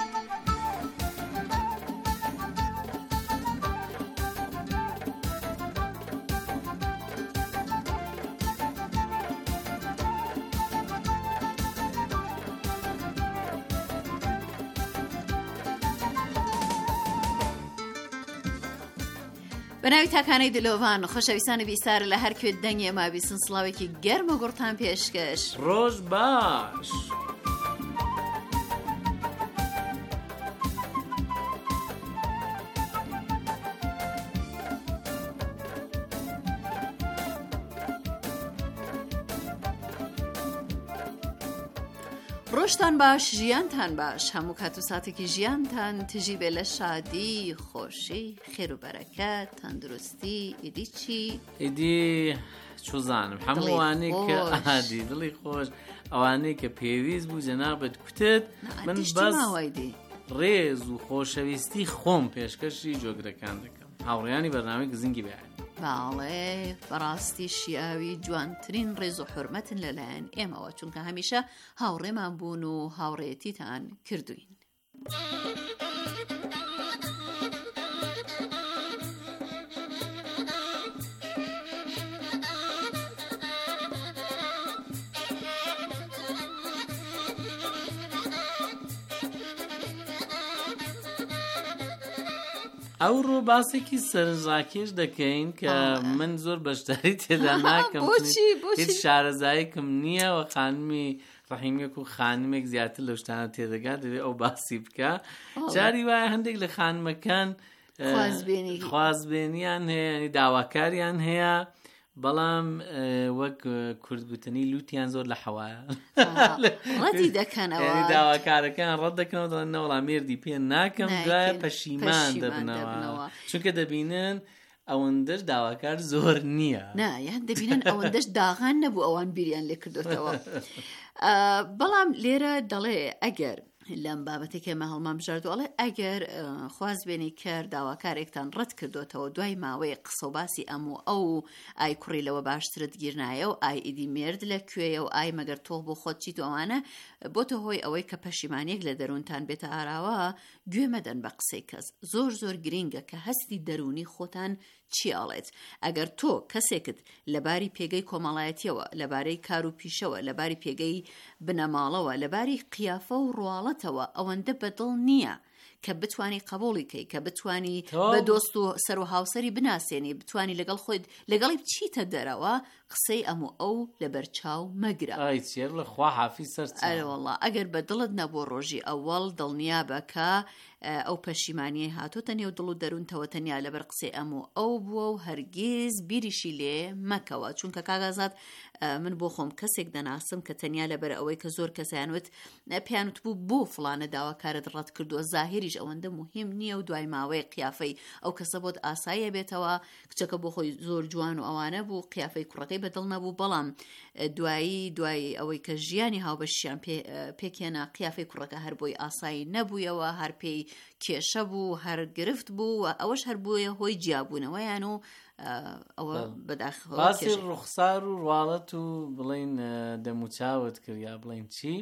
بەناوی تاکانەی دلۆڤان و خۆشەویستانی بیسار لە هەرکوێ دەنگێ مابیسن سڵاوێکی گەرم و گوڕتان پێشکەش. ڕۆژ باش. ڕۆژتان باش، ژیانتان باش، هەموو کات و ساتێکی ژیانتان تژی بێ لە شادی، خۆشی، خێر و بەرەکەت، تەندروستی، ئیدی چی؟ ئیدی چوزانم هەمووانەی کە ئادی دڵی خۆش ئەوانەی کە پێویست بوو جەنابەت کوتت من بەس ڕێز و خۆشەویستی خۆم پێشکەشی جۆگرەکان دەکەم. هاوڕێیانی بەرنامەی گزنگی بەیانی. باڵێ بەڕاستی شیاوی جوانترین ڕێز و حورمەتن لەلایەن ئێمەوە، چونکە هەمیشە هاوڕێمان بوون و هاوڕێتیتان کردوین. ئەو ڕۆ باسێکی سەرنجڕاکێش دەکەین کە من زۆر بەشداری تێدا ناکەم، هیچ شارەزاییکم نییە و خانمی ڕەحیمیەک و خانمێک زیاتر لەو شتانە تێدەگات دەبێت ئەو باسی بکە. جاری وایە هەندێک لە خانمەکان خوازبێنیان هەیە، داواکاریان هەیە، بەڵام وەک کوردگوتنی لوتیان زۆر لە حەوایە ڕەتی دەکەنەوە، داواکارەکان ڕەت دەکەنەوە، دەڵێن نەوەڵا مێردی پێ ناکەم، دوایە پەشیمان دەبنەوە، چونکە دەبینن ئەوەندەش داواکار زۆر نییە، نایان دەبینن ئەوەندەش داغان نەبوو ئەوان بیریان لێ کردوتەوە. بەڵام لێرە دەڵێ ئەگەر لەم بابەتێکە مە هەڵمان بژاردووەڵێ ئەگەر خوازبێنی کرد داواکارێکتان ڕەت کردوتەوە دوای ماوەیە قسە و باسی ئەموو ئەو ئای کوڕی لەوە باشترت گیرنایە و ئای ئیدی مێرد لەکوێیە و ئای مەگەر تۆ بۆ خۆت چیت ئەوانە بۆتە هۆی ئەوەی کە پەشیمانێک لە دەروونتان بێتە ئاراوە، گوێ مەدەن بە قسەی کەس. زۆر زۆر گرینگە کە هەستی دەرونی خۆتان چیاڵێت. ئەگەر تۆ کەسێکت لەباری پێگەی کۆمەڵایەتیەوە، لەبارەی کار و پیشەوە، لەباری پێگەی بنەماڵەوە، لەباری قیافە و ڕواڵەتەوە ئەوەندە بەدڵ نییە کە بتوانی قبولی کەی، کە بتوانی بە دۆست و سەر و هاوسەری بناسێنی، بتوانی لەگەڵ خۆیت لەگەڵی بچیتە دەرەوە، قسەی ئەموو ئەو لە بەرچاو مەگرە. ئایچێر لە خوا حافی سەر ئەرەوەڵڵا ئەگەر بە دڵت نەبوو ڕۆژی ئەوەڵ دڵنیا بەکە ئەو پەشیمانیە هاتۆتە نێو دڵ و دەروونتەوە تەنیا لەبەر قسەی ئەموو ئەو بووە و هەرگیز بیریشی لێ مەکەوە. چونکە کاگازات من بۆ خۆم کەسێک دەناسم کە تەنیا لەبەر ئەوەی کە زۆر کەسیانوت پێیانوت بوو بۆ فڵانە داواکارت ڕەت کردووە، زاهریش ئەوەندە مهم نییە و دوای ماوەی قیافەی ئەو کەسە بۆت ئاساییە بێتەوە، کچەکە بۆ خۆی زۆر جوان و ئەوانە بوو، قیافەی کوڕەکەی بەدڵ نەبوو، بەڵام دوایی دوای ئەوەی کە ژیانی هاوبەشیان پێکێنا قیافەی کوڕەکە هەر بۆی ئاسایی نەبوویەوە، هەر پێی کێشە بوو، هەر گرفت بوو، ئەوەش هەر بووە هۆی جیابوونەوەیان و ئەوە بەداخەوە باسی ڕوخسار و ڕواڵەت و بڵین دەموچاوت کرد یا بڵین چی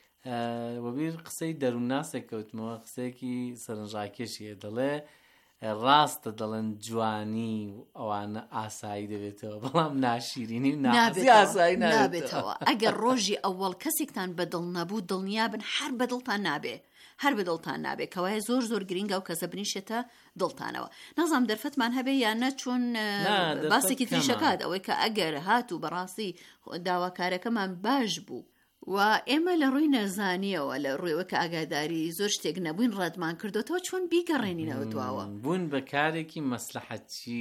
وەبیر قسەی دەروونناسێک کەوتمەوە، قسەیەکی سەرنجڕاکێشیە، دەڵێ ڕاستە دەڵێن جوانی ئەوانە ئاسایی دەبێتەوە، بەڵام ناشیرینی نابێت ئاسایی نابێتەوە. ئەگەر ڕۆژی ئەوەڵ کەسێکتان بەدڵ نەبوو دڵنیابن هەر بەدڵتان نابێ، هەر بەدڵتان نابێ، کەوایە زۆر زۆر گرینگە و کەسە بنیشێتە دڵتانەوە. نازام دەرفەتمان هەبێ یانە چۆن باسێکی تریشەکات ئەوەی کە ئەگەر هات و بەڕاستی داواکارەکەمان باش بوو و ئێمە لە ڕووی نەزانیەوە لە ڕوویەوە کە ئاگاداری زۆر شتێک نەبووین ڕەتمان کردوتەوە، چۆن بیگەڕێنینەوە دواوە بوون بە کارێکی مەسلحەتی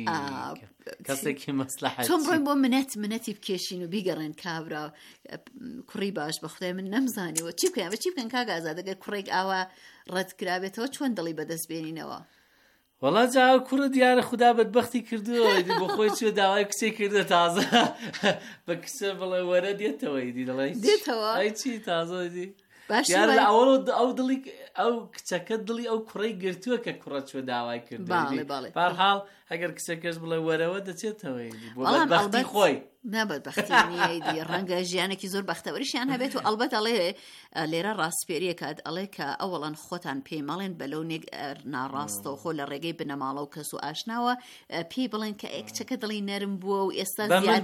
کەسێکی مەسلحەتی چۆن بڕۆین بۆ منەت منەتی بکێشین و بیگەڕێن کابرا کوڕی باش بە خودای من نەمزانیەوە چی بکەین بە چی بکەن کاگازاد ئەگەر کوڕێک ئاوا ڕەت کرابێتەوە چۆن دڵی بەدەست بێنینەوە؟ وەڵا جا کوڕە دیارە خوددا بەدبەختی کردووە بۆ خۆی چوە داوای کچێ کردە تازە بە کچە بڵێ وەرە دێتەوە دی دەڵێ دێتەوە ئەی چی تازە دی یار لە ئەوڵ ئەو دڵی ئەو کچەکە دڵی ئەو کوڕی گرتووە کە کوڕە چوە داوای کرد. بەرحاڵ ئەگەر کچەکەش بڵێ وەرەوە دەچێتەوەی بۆ بەدبەختی خۆی نەبەدبەختی نییە ڕەنگە ژیانێکی زۆر بەختەوەریشیان هەبێت و ئەڵبەت ئەڵێ لێرە ڕاستپێریە کات ئەڵێ کە ئەوەڵەن خۆتان پێی ماڵێن بەلەو نێک ناڕاستەوە خۆ لە ڕێگەی بنەماڵە و کەس و ئاشناوە پێی بڵێن کە کچەکە دڵی نەرم بووە و ئێستا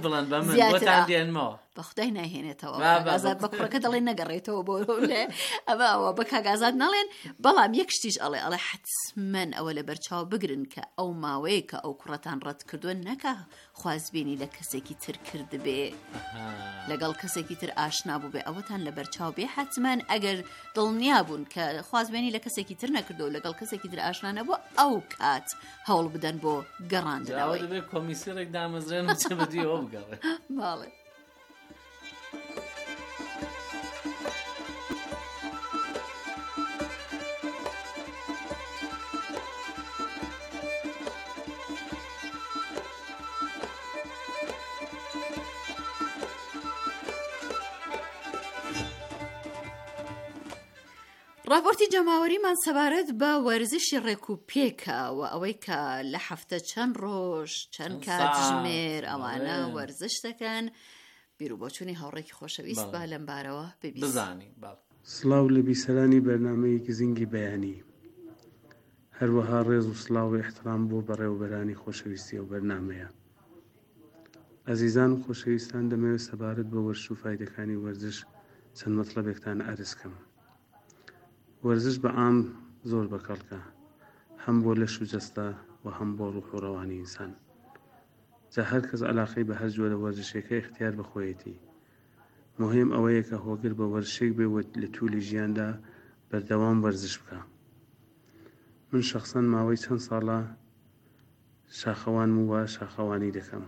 زیاتر بە خودای ناهێنێتەوە. کاگازاد بە کوڕەکە دڵێ نەگەڕێتەوە بۆ لێ ئەمە ئەوە بە کاگازاد ناڵێن. بەڵام یەک شتیش ئەڵێ ئەڵێ حتمەن ئەوە لە بەرچاو بگرن کە ئەو ماوەیە کە ئەو کوڕەتان ڕەت کردووە نەکە خوازبێنی لە کەسێکی تر کرد بێ، لەگەڵ کەسێکی تر ئاشنا بوو بێ، ئەوەتان لە بەرچاو بێ. حتمەن ئەگەر دڵنیا بوون کە خوازبێنی لە کەسێکی تر نەکردو و لەگەڵ کەسێکی تر ئاشنا نەبوو ئەو کات هەوڵ بدەن بۆ گەڕاندنەوەی. کۆمیسیۆرێک دامەزرێن چ بەدیەوە بگەڕێ. باڵێ راپۆرتی جەماوەریمان سەبارەت بە وەرزشی ڕێک و پێکە و ئەوەی کە لە هەفتە چەند ڕۆژ چەند کاتژمێر ئەوانە وەرزش دەکەن. بیر و بۆچوونی هاوڕێکی خۆشەویست بە لەم بارەوە بزانی. سڵاو لە بیسەرانی بەرنامەی گزینگی بەیانی، هەروەها ڕێز و سڵاو و احترام بۆ بەڕێوەبەرانی خۆشەویستی ئەو بەرنامەیە. ئەزیزان و خۆشەویستان، دەمەوێت سەبارەت بە وەرش و فایدەکانی وەرزش چەند مەطلەبێکتان ئەرزکەم. وەرزش بە عام زۆر بەکەڵکە، هەم بۆ لەش و جەستە و هەم بۆ ڕوح و ڕەوانی ئینسان. جا هەر کەس عەلاقەی بە هەر جۆرە وەرزشێکە اختیار بەخۆیەتی. مهم ئەوەیە کە هۆگر بە وەرزشێک بێ و لە توولی ژیاندا بەردەوام وەرزش بکە. من شەخسەن ماوەی چەند ساڵە شاخەوانم وە شاخەوانی دەکەم.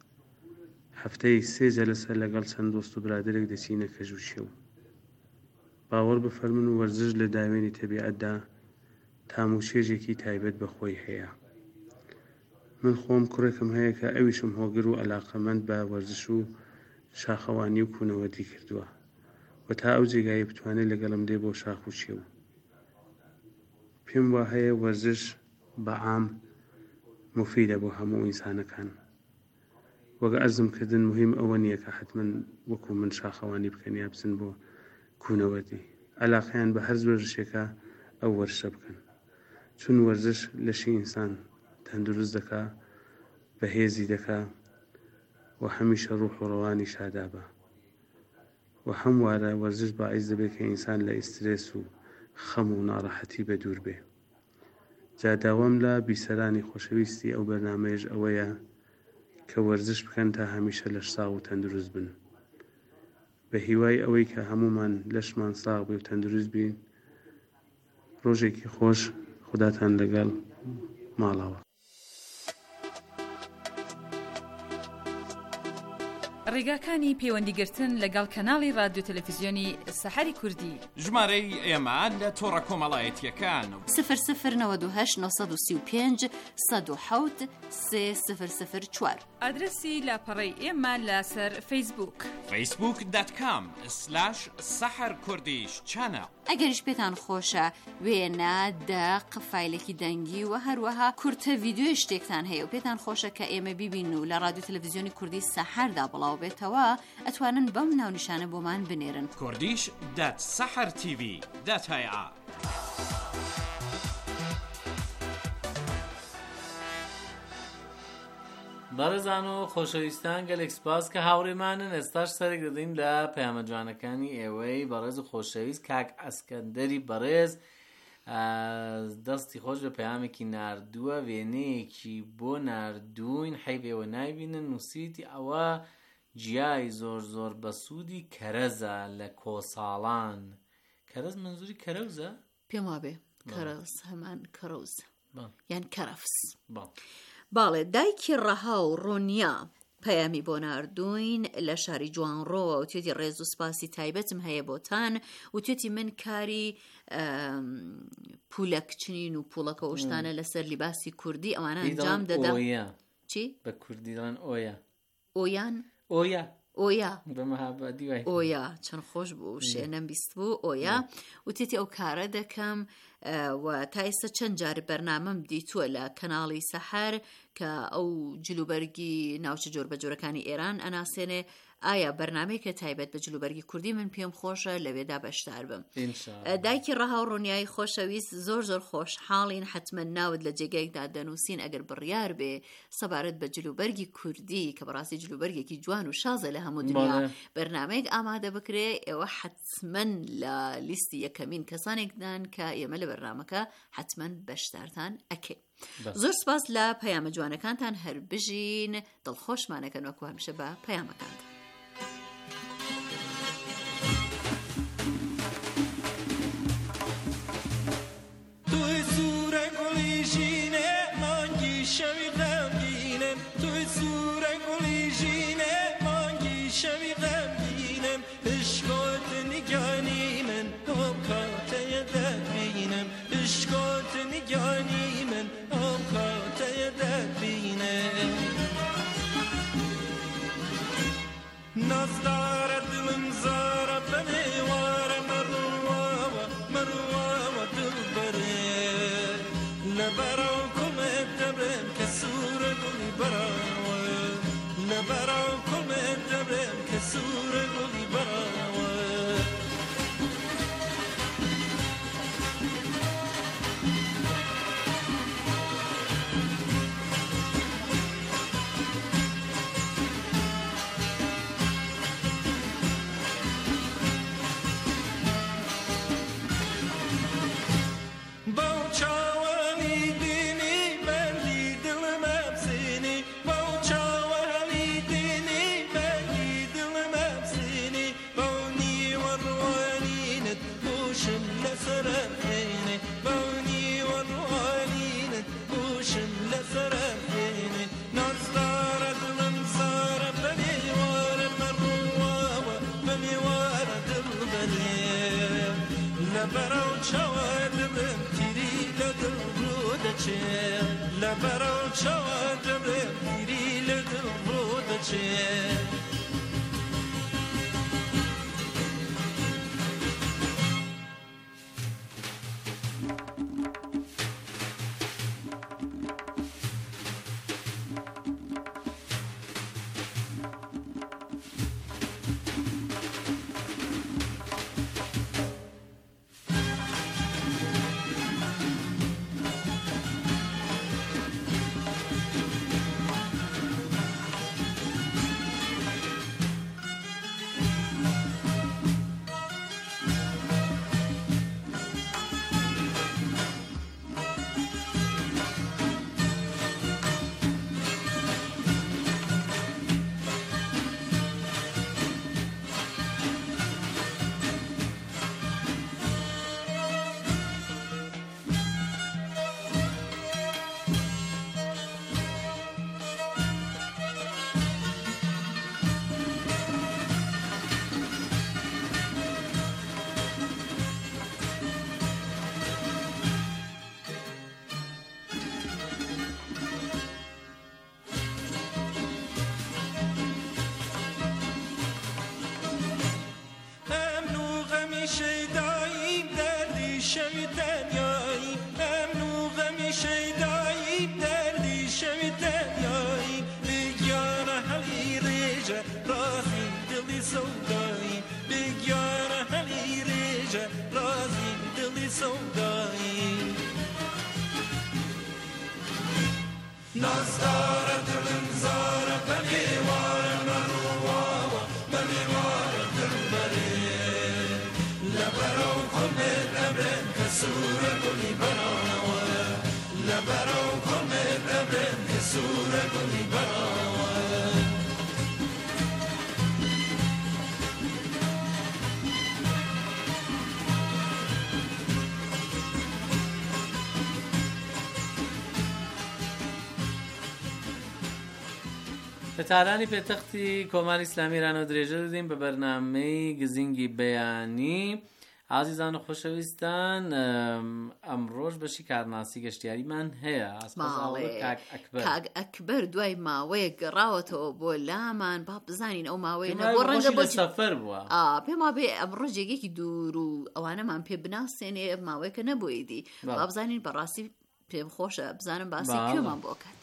هەفتەی سێ جەلسە لەگەڵ چەند دۆست و برادرێک دەچینە کەژ و شێو. باوەڕ بفەرمن و وەرزش لە داوێنی تەبیعەتدا تاموچێژێکی تایبەت بەخۆی هەیە. من خۆم کوڕێکم هەیە کە ئەویشم هۆگر و عەلاقەمەند بە وەرزش و شاخەوانی و کوونەوەتی کردووە و تا ئەو جێگایی بتوانێت لەگەڵم دێ بۆ شاخ و شێو. پێم وا هەیە وەرزش بە عام مفیدە بۆ هەموو ئینسانەکان. وەک ئەرزم کردن مهم ئەوە نییە کە حتمەن وەکو من شاخەوانی بکەن یا بچن بۆ کوونەوەتی. عەلاقەیان بە هەر وەرزشێکە ئەو وەرزشە بکەن، چون وەرزش لەشی ئینسان تەندروست دەکا، بەهێزی دەکا و هەمیشە ڕوح و ڕەوانی شادابە. و هەموارە وەرزش باعیس دەبێت کە ئینسان لە ئیسترێس و خەم و ناڕەحەتی بە دوور بێ. جا داوام لە بیسەرانی خۆشەویستی ئەو بەرنامەیەش ئەوەیە کە وەرزش بکەن تا هەمیشە لەش ساغ و تەندروست بن. بە هیوای ئەوەی کە هەمومان لەشمان ساغ بێ و تەندروست بین. ڕۆژێکی خۆش، خوداتان لەگەڵ ماڵەوە. ڕێگاکانی پەیوەندیگرتن لەگەڵ کەناڵی رادیۆ تەلەڤیزیۆنی سەحەری کوردی. ژمارەی ئێمە لە تۆڕە کۆمەڵایەتیەکان سفر سفر نەوەد و هەشت نۆ سەد و سی و پێنج سەد و حەوت سێ سفر سفر چوار. ئادرسی لاپەڕەی ئێمە لەسەر فەیسبووک فەیسبووک دات کام سلاش سەحەر کوردیش چانە. ئەگەریش پێتان خۆشە وێنە دەق فایلێکی دەنگی و هەروەها کورتە ڤیدیۆی شتێکتان هەیە و پێتان خۆشە کە ئێمە بیبین و لە رادیۆ تەلەڤیزیۆنی کوردی سەحەردا بڵاو بێتەوە، ئەتوانن بەم ناونیشانە بۆمان بنێرن. کوردیش دات سەحەر تیڤی دات هەیە. بەڕێزان و خۆشەویستان، گەلێک سپاس کە هاوڕێمانن. ئێستاش سەرێک دەدەین لە پەیامە جوانەکانی ئێوەی بەڕێز و خۆشەویست. کاک ئەسکەندەری بەڕێز دەستی خۆش بە پەیامێکی ناردووە، وێنەیەکی بۆ ناردوین، حەیبێوە نایبینن، نووسیتی ئەوە جیای زۆر زۆر بەسوودی کەرەزە لە کۆساڵان. کەرەز منزوری کەرەوزە؟ پێم وابێ کەرەز هەمان کەرەوز یان کەرەفس. باڵێ دایکی ڕەها و ڕۆنیا پەیامی بۆ ناردوین لە شاری جوانڕۆوە و توێتی ڕێز و سپاسی تایبەتم هەیە بۆتان و توێتی من کاری پولەکچنین و پوڵەکە وشتانە لەسەر لیباسی کوردی ئەوانە ئەنجام دەدەم. چی؟ بە کوردیڵان ئۆیە ئۆیان ئۆیە ئۆیا بەمەهابادی ئۆیا چەند خۆش بوو شێنەم بیست بوو ئۆیا و تێتی ئەو کارە دەکەم و تا ئێستا چەند جار بەرنامەم دیتووە لە کەناڵی سەحەر کە ئەو جلوبەرگی ناوچە جۆر بە جۆرەکانی ئێران ئەناسێنێ. ئایا بەرنامەیەکە تایبەت بە جلوبەرگی کوردی من پێم خۆشە لەوێدا بەشدار بم. دایکی ڕەها و ڕۆنیایی خۆشەویست زۆر زۆر خۆش حاڵین، حتمما ناوت لە جێگەیەکدا دەنووسین ئەگەر بڕیار بێ سەبارەت بە جلوبەرگی کوردی کە بەڕاستی جلوبەرگێکی جوان و شازە لە هەموو دنیا بەرنامەیەک ئامادە بکرێ. ئێوە حتمما لە لیستی یەکەمین کەسانێکدان کە ئێمە لە بەرنامەکە حتمما بەشدارتان ئەکەین. زۆر سپاس لە پەیامە جوانەکانتان، هەر بژین دڵخۆشمانەکەن وەکو هەمیشە بە پەیامەکانتان. لبرو كل الدبرم كسورة قولي براوة لبرو كل الدبرم كسورة قولي براوة لبرو شواد بيري لدرودتي نزار دلم زار بنيوار مروة بنيوار دلبري لبرو قم الأبن كسورة قولي براوة لبرو قم الأبن كسورة قولي براوة لە تارانی پێتەختی کۆماری ئیسلامی ئێران و درێژە دەدەین بە بەرنامەی گزینگی بەیانی. عزیزان و خۆشەویستان، ئەمڕۆژ بەشی کارناسی گەشتیاریمان هەیە. کاک ئەکبەر دوای ماوەیە گەڕاوەتەوە بۆ لامان، با بزانین ئەو ماوەیە نەبوو ڕەنگە بۆ سەفەر بووە. پێم وابێ ئەمڕۆ جێگێکی دوور و ئەوانەمان پێ بناسێنێ ماوەیەکە نەبوویدی، با بزانین بەڕاستی پێم خۆشە بزانم باسی کوێمان بۆ کات.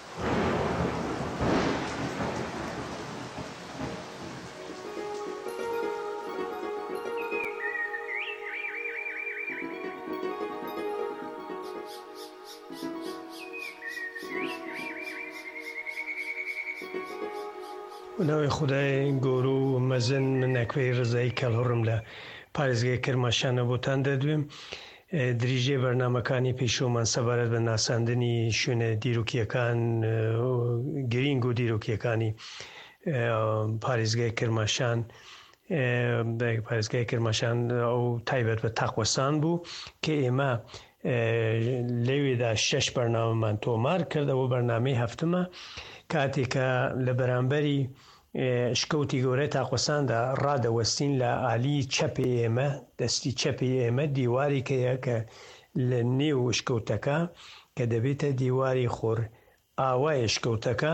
ناوی خدای گەورە و مەزن من ئەکبەری ڕزایی کەڵهڕم لە پارێزگای کەرماشانە بۆتان دەدوێم. دریژێ بەرنامەکانی پێشومان سەبارەت بە ناساندنی شوێنە دیرۆکیەکان گرینگ و دیرۆکیەکانی پارێزگای کەرماشان پارێزگای کەرماشان ئەو تایبەت بە تاقوەسان بوو کە ئێمە لەوێدا شەش بەرنامەمان تۆمار کردەوە. بەرنامەی هەفتمە کاتێکە لە بەرامبەری شکەوتی گەورەی تاقوەساندا ڕادەوەستین لە ئالی چەپی ئێمە، دەستی چەپی ئێمە دیوارێکەیە کە لە نێو شکەوتەکە کە دەبێتە دیواری خۆر ئاوایە شکەوتەکە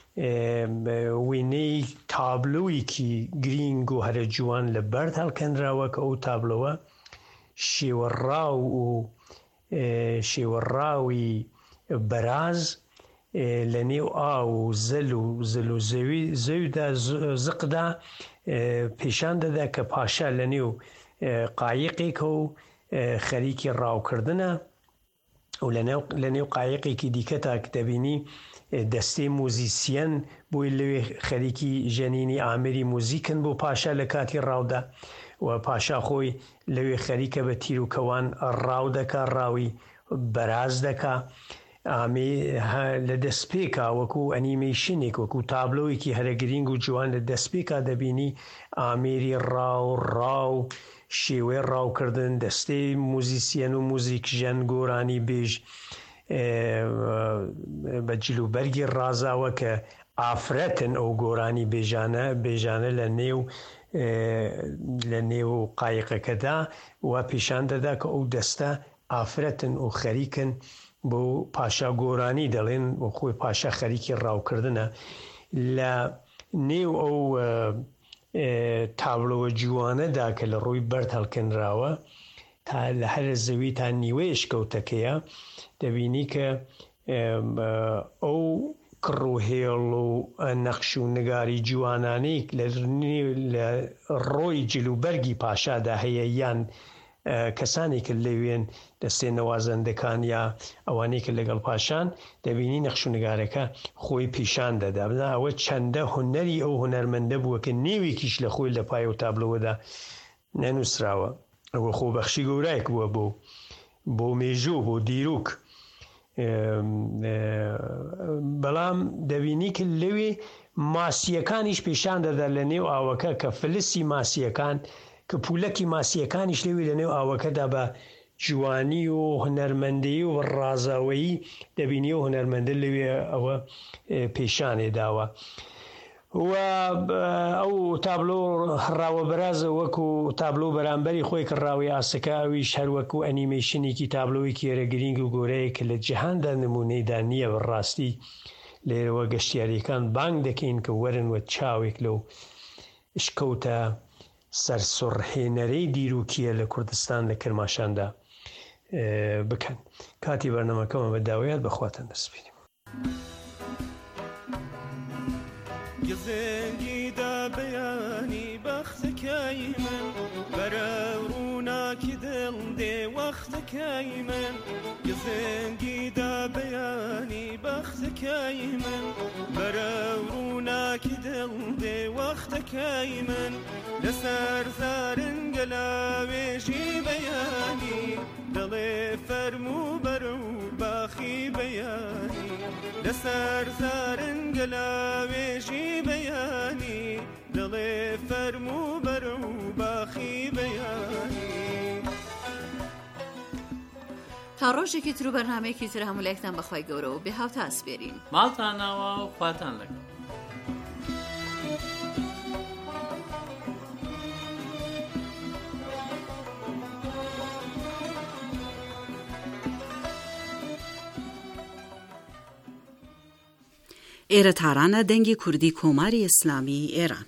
وینەی تابلۆیەکی گرینگ و هەرە جوان لە بەرد هەڵکەندراوە کە ئەو تابلۆوە شێوەڕاو و شێوەڕاوی بەراز لە نێو ئاو و زەل و زل و زەویدا زقدا پیشان دەدا کە پاشا لە نێو قایقێکە و خەریکی ڕاوکردنە و لە نێو قایقێکی دیکە تاک دەبینی دەستەی موزیسیەن بۆی لەوێ خەریکی ژەنینی ئامری موزیکن بۆ پاشا لە کاتی ڕاودا و پاشا خۆی لەوێ خەریکە بە تیر و کەوان ڕاو دەکا ڕاوی بەراز دەکا ئامێ لە دەستپێکا وەکو ئەنیمەیشنێک وەکو تابلۆیەکی هەرە گرنگ و جوان لە دەستپێکا دەبینی ئامێری ڕاو ڕاو شێوەی ڕاوکردن دەستەی موزیسیەن و موزیکژەن گۆرانی بێژ بە جلوبەرگی ڕازاوە کە ئافرەتن ئەو گۆرانی بێژانە بێژانە لە نێو لە نێو قایقەکەدا و پیشان دەدا کە ئەو دەستە ئافرەتن و خەریکن بۆ پاشا گۆرانی دەڵێن و خۆی پاشا خەریکی ڕاوکردنە لە نێو ئەو تابلۆوە جوانەدا کە لە ڕووی بەرد هەڵکەنراوە تا لە هەر زەوی تا نیوەیەش کەوتەکەیە دەبینی کە ئەو کڕوهێڵ و نەخش و نگاری جوانانەی لە ڕۆی جلوبەرگی پاشادا هەیە یان کەسانی کە لەوێن دەستێ نەوازەندەکان یا ئەوانەی کە لەگەڵ پاشان دەبینی نەخش و نگارەکە خۆی پیشان دەدا بنا ئەوە چەندە هونەری ئەو هونەرمەندە بووە کە نێوێکیش لە خۆی لە پای و تابلۆوەدا نەنووسراوە ئەوە خۆبەخشی گەورایەک بووە بۆ بۆ مێژوو بۆ دیروک بەڵام دەبینی کە لەوێ ماسیەکانیش پیشان دەدا لە نێو ئاوەکە کە فلسی ماسیەکان کە پولەکی ماسیەکانیش لەوی لە نێو ئاوەکەدا بە جوانی و هونەرمەندی و ڕازاوەیی دەبینی و هونەرمەندە لەوێ ئەوە پیشانێ داوە و ئەو تابلۆ ڕاوە بەرازە وەکو تابلۆ بەرامبەری خۆی کڕاوی ئاسەکە ئەویش هەر وەکو ئەنیمەیشنێکی تابلۆیەکی ێرە گرنگ و گۆرەیە کە لە جیهاندا نمونەیدا نییە بەڕاستی لێرەوە گەشتیاریەکان بانگ دەکەین کە وەرن وە چاوێک لەو شکەوتە سەرسوڕهێنەرەی دیروکیە لە کوردستان لە کرماشاندا بکەن. کاتی بەرنامەکەمە بە داوایات بەخواتان دەسپێنیم. گزێنگیدا بەیانی بەختەکەی من بەرە ڕووناکی دڵ دێ وەختەکەی من گزێنگیدا بەیانی بەختەکەی من بەرە ڕووناکی دڵ دێ وەختەکەی من لەسەر زارنگە لاوێژی بەیانی دڵێ فەرموو بەرە و باخی بەیانی لەسەر زارنگە لاوێژی بەیانی دڵێ فەرموو بەرە و باخی بەیانی. تا ڕۆژێکی تر و بەرنامەیەکی تر هەموو لایەکتان بەخوای گەورە و بێ هاوتا ئەسپێرین. ماڵتان ناوە و خواتان لەگەڵ. ئێرە تارانە دەنگی کوردی کۆماری ئیسلامی ئێران.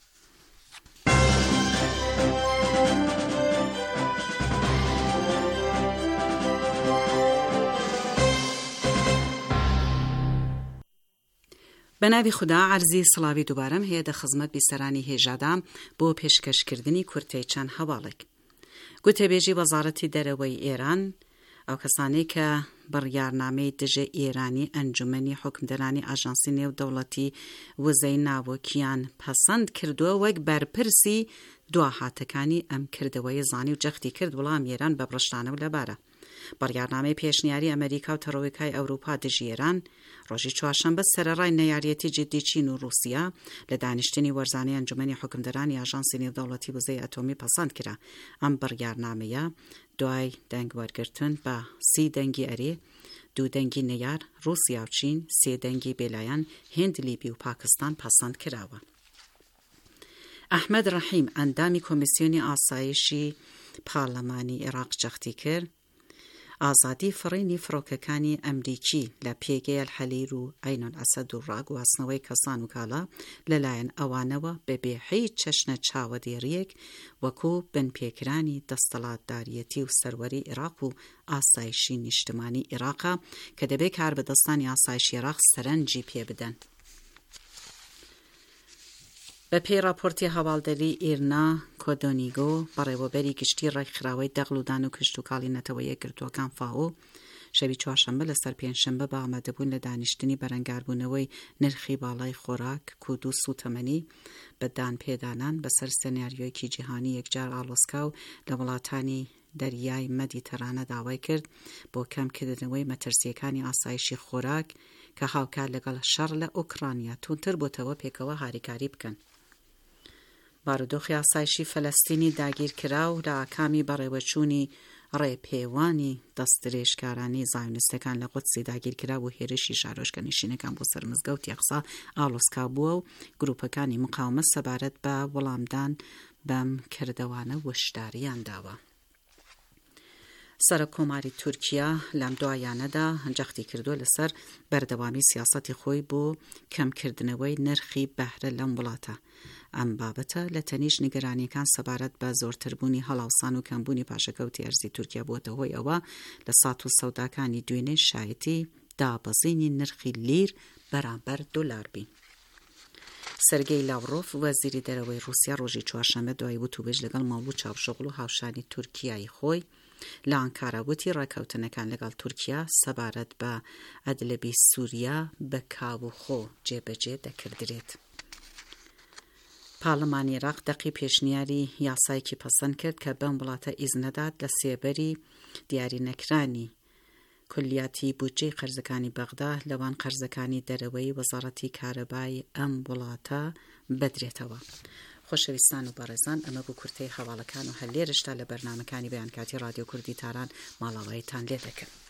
بەناوی خوددا عەرزی سڵاوی دووبارەم هەیە دە خزمەت بیسەرانی هێژادام بۆ پێشکەشکردنی کورتەی چەند هەواڵێک. گوتێبێژی وەزارەتی دەرەوەی ئێران ئەو کەسانەی کە بڕیارنامەی دژە ئێرانی ئەنجومەنی حکمدەرانی ئاژانسی نێودەوڵەتی وزەی ناوەکیان پەسەند کردووە وەک بەرپرسی دواهاتەکانی ئەم کردەوەی زانی و جەختی کرد وڵام ئێران بە بڕشتانە و لەبارە. بڕیارنامەی پێشنیاری ئەمریکا و تەڕۆیکای ئەوروپا دژی ئێران ڕۆژی چوارشەمبە سەرەڕای نەیاریەتی جدی چین و رووسیا لە دانیشتنی وەرزانەی ئەنجومەنی حکمدەرانی ئاژانسی نێودەوڵەتی وزەی ئەتۆمی پەسەند کرا. ئەم بڕیارنامەیە دوای دەنگ وەرگرتن بە سی دەنگی ئەرێ، دوو دەنگی نەیار، رووسیا و چین، سێ دەنگی بێلایەن، هێند، لیبی و پاکستان پەسەند کراوە. ئەحمەد ڕەحیم ئەندامی کۆمیسیۆنی ئاسایشی پارلەمانی عێراق جەختی کرد. ئازادی فڕینی فڕۆکەکانی ئەمریکی لە پێگەی الحەلیر و عین الئەسەد و ڕاگواستنەوەی کەسان و کاڵا لەلایەن ئەوانەوە بەبێ هیچ چەشنە چاوەدێریەک وەکو بنپێکرانی دەستەڵاتداریەتی و سەروەری عێراق و ئاسایشی نیشتمانی عێراقا کە دەبێت کار بەدەستانی ئاسایشی عێراق سەرنجی پێ بدەن. بە پێی راپۆرتی هەواڵدەری ئیرنا کۆدۆنیگۆ بەڕێوەبەری گشتی ڕێکخراوەی دەغڵ و دان و کشت و کاڵی نەتەوەیە گرتووەکان فاو شەوی چوارشەممە لەسەر پێنجشەممە بە ئامادەبوون لە دانیشتنی بەرەنگاربوونەوەی نرخی باڵای خۆراک کود و سوتەمەنی بە دان پێدانان بەسەر سەناریۆیەکی جیهانی یەکجار ئالۆسکا و لە وڵاتانی دەریای مەدیتەرانە داوای کرد بۆ کەمکردنەوەی مەترسیەکانی ئاسایشی خۆراک کە هاوکار لەگەڵ شەڕ لە ئوکرانیا تونتر بۆتەوە پێکەوە هاریکاری بکەن. بارودۆخی ئاسایشی فەلەستینی داگیرکرا و لە ئاکامی بەڕێوەچوونی ڕێپێوانی دەستدرێژکارانی زایونستەکان لە قودسی داگیرکرا و هێرشی شارۆچکە نشینەکان بۆ سەر مزگەوتی ئەقسا ئالۆسکا بووە و گروپەکانی مقاومەت سەبارەت بە وەڵامدان بەم کردەوانە وشداریان داوە. سەرۆک کۆماری تورکیا لەم دوایانەدا هەنجەختی کردووە لەسەر بەردەوامی سیاسەتی خۆی بۆ کەمکردنەوەی نرخی بەهرە لەم وڵاتە. ئەم بابەتە لە تەنیش نیگەرانیەکان سەبارەت بە زۆرتربوونی هەڵاوسان و کەمبوونی پاشەکەوتی ئەرزی تورکیا بووەتە هۆی ئەوە لە سات و سەوداکانی دوێنێ شایەتی دابەزینی نرخی لیر بەرامبەر دۆلار بین. سەرگەی لاڤڕۆڤ وەزیری دەرەوەی رووسیا ڕۆژی چوارشەممە دوای وتوبێژ لەگەڵ ماڵ و چاوشەغڵ و هاوشانی تورکیای خۆی لە ئەنکارا وتی ڕێکەوتنەکان لەگەڵ تورکیا سەبارەت بە ئەدلەبی سووریا بە کاو و خۆ جێبەجێ دەکردرێت. پارلەمانی عێراق دەقی پێشنیاری یاسایەکی پەسەند کرد کە بەم وڵاتە ئیزنەدات لە سێبەری دیاری نەکرانی کولیاتی بودجەی قەرزەکانی بەغدا لەوان قەرزەکانی دەرەوەی وەزارەتی کارەبای ئەم وڵاتە بدرێتەوە. خۆشەویستان و بەڕێزان، ئەمە بوو کورتەی هەواڵەکان و هەر لێرەشتا لە بەرنامەکانی بەیانکاتی رادیۆ کوردی تاران ماڵاوایتان لێ دەکەم.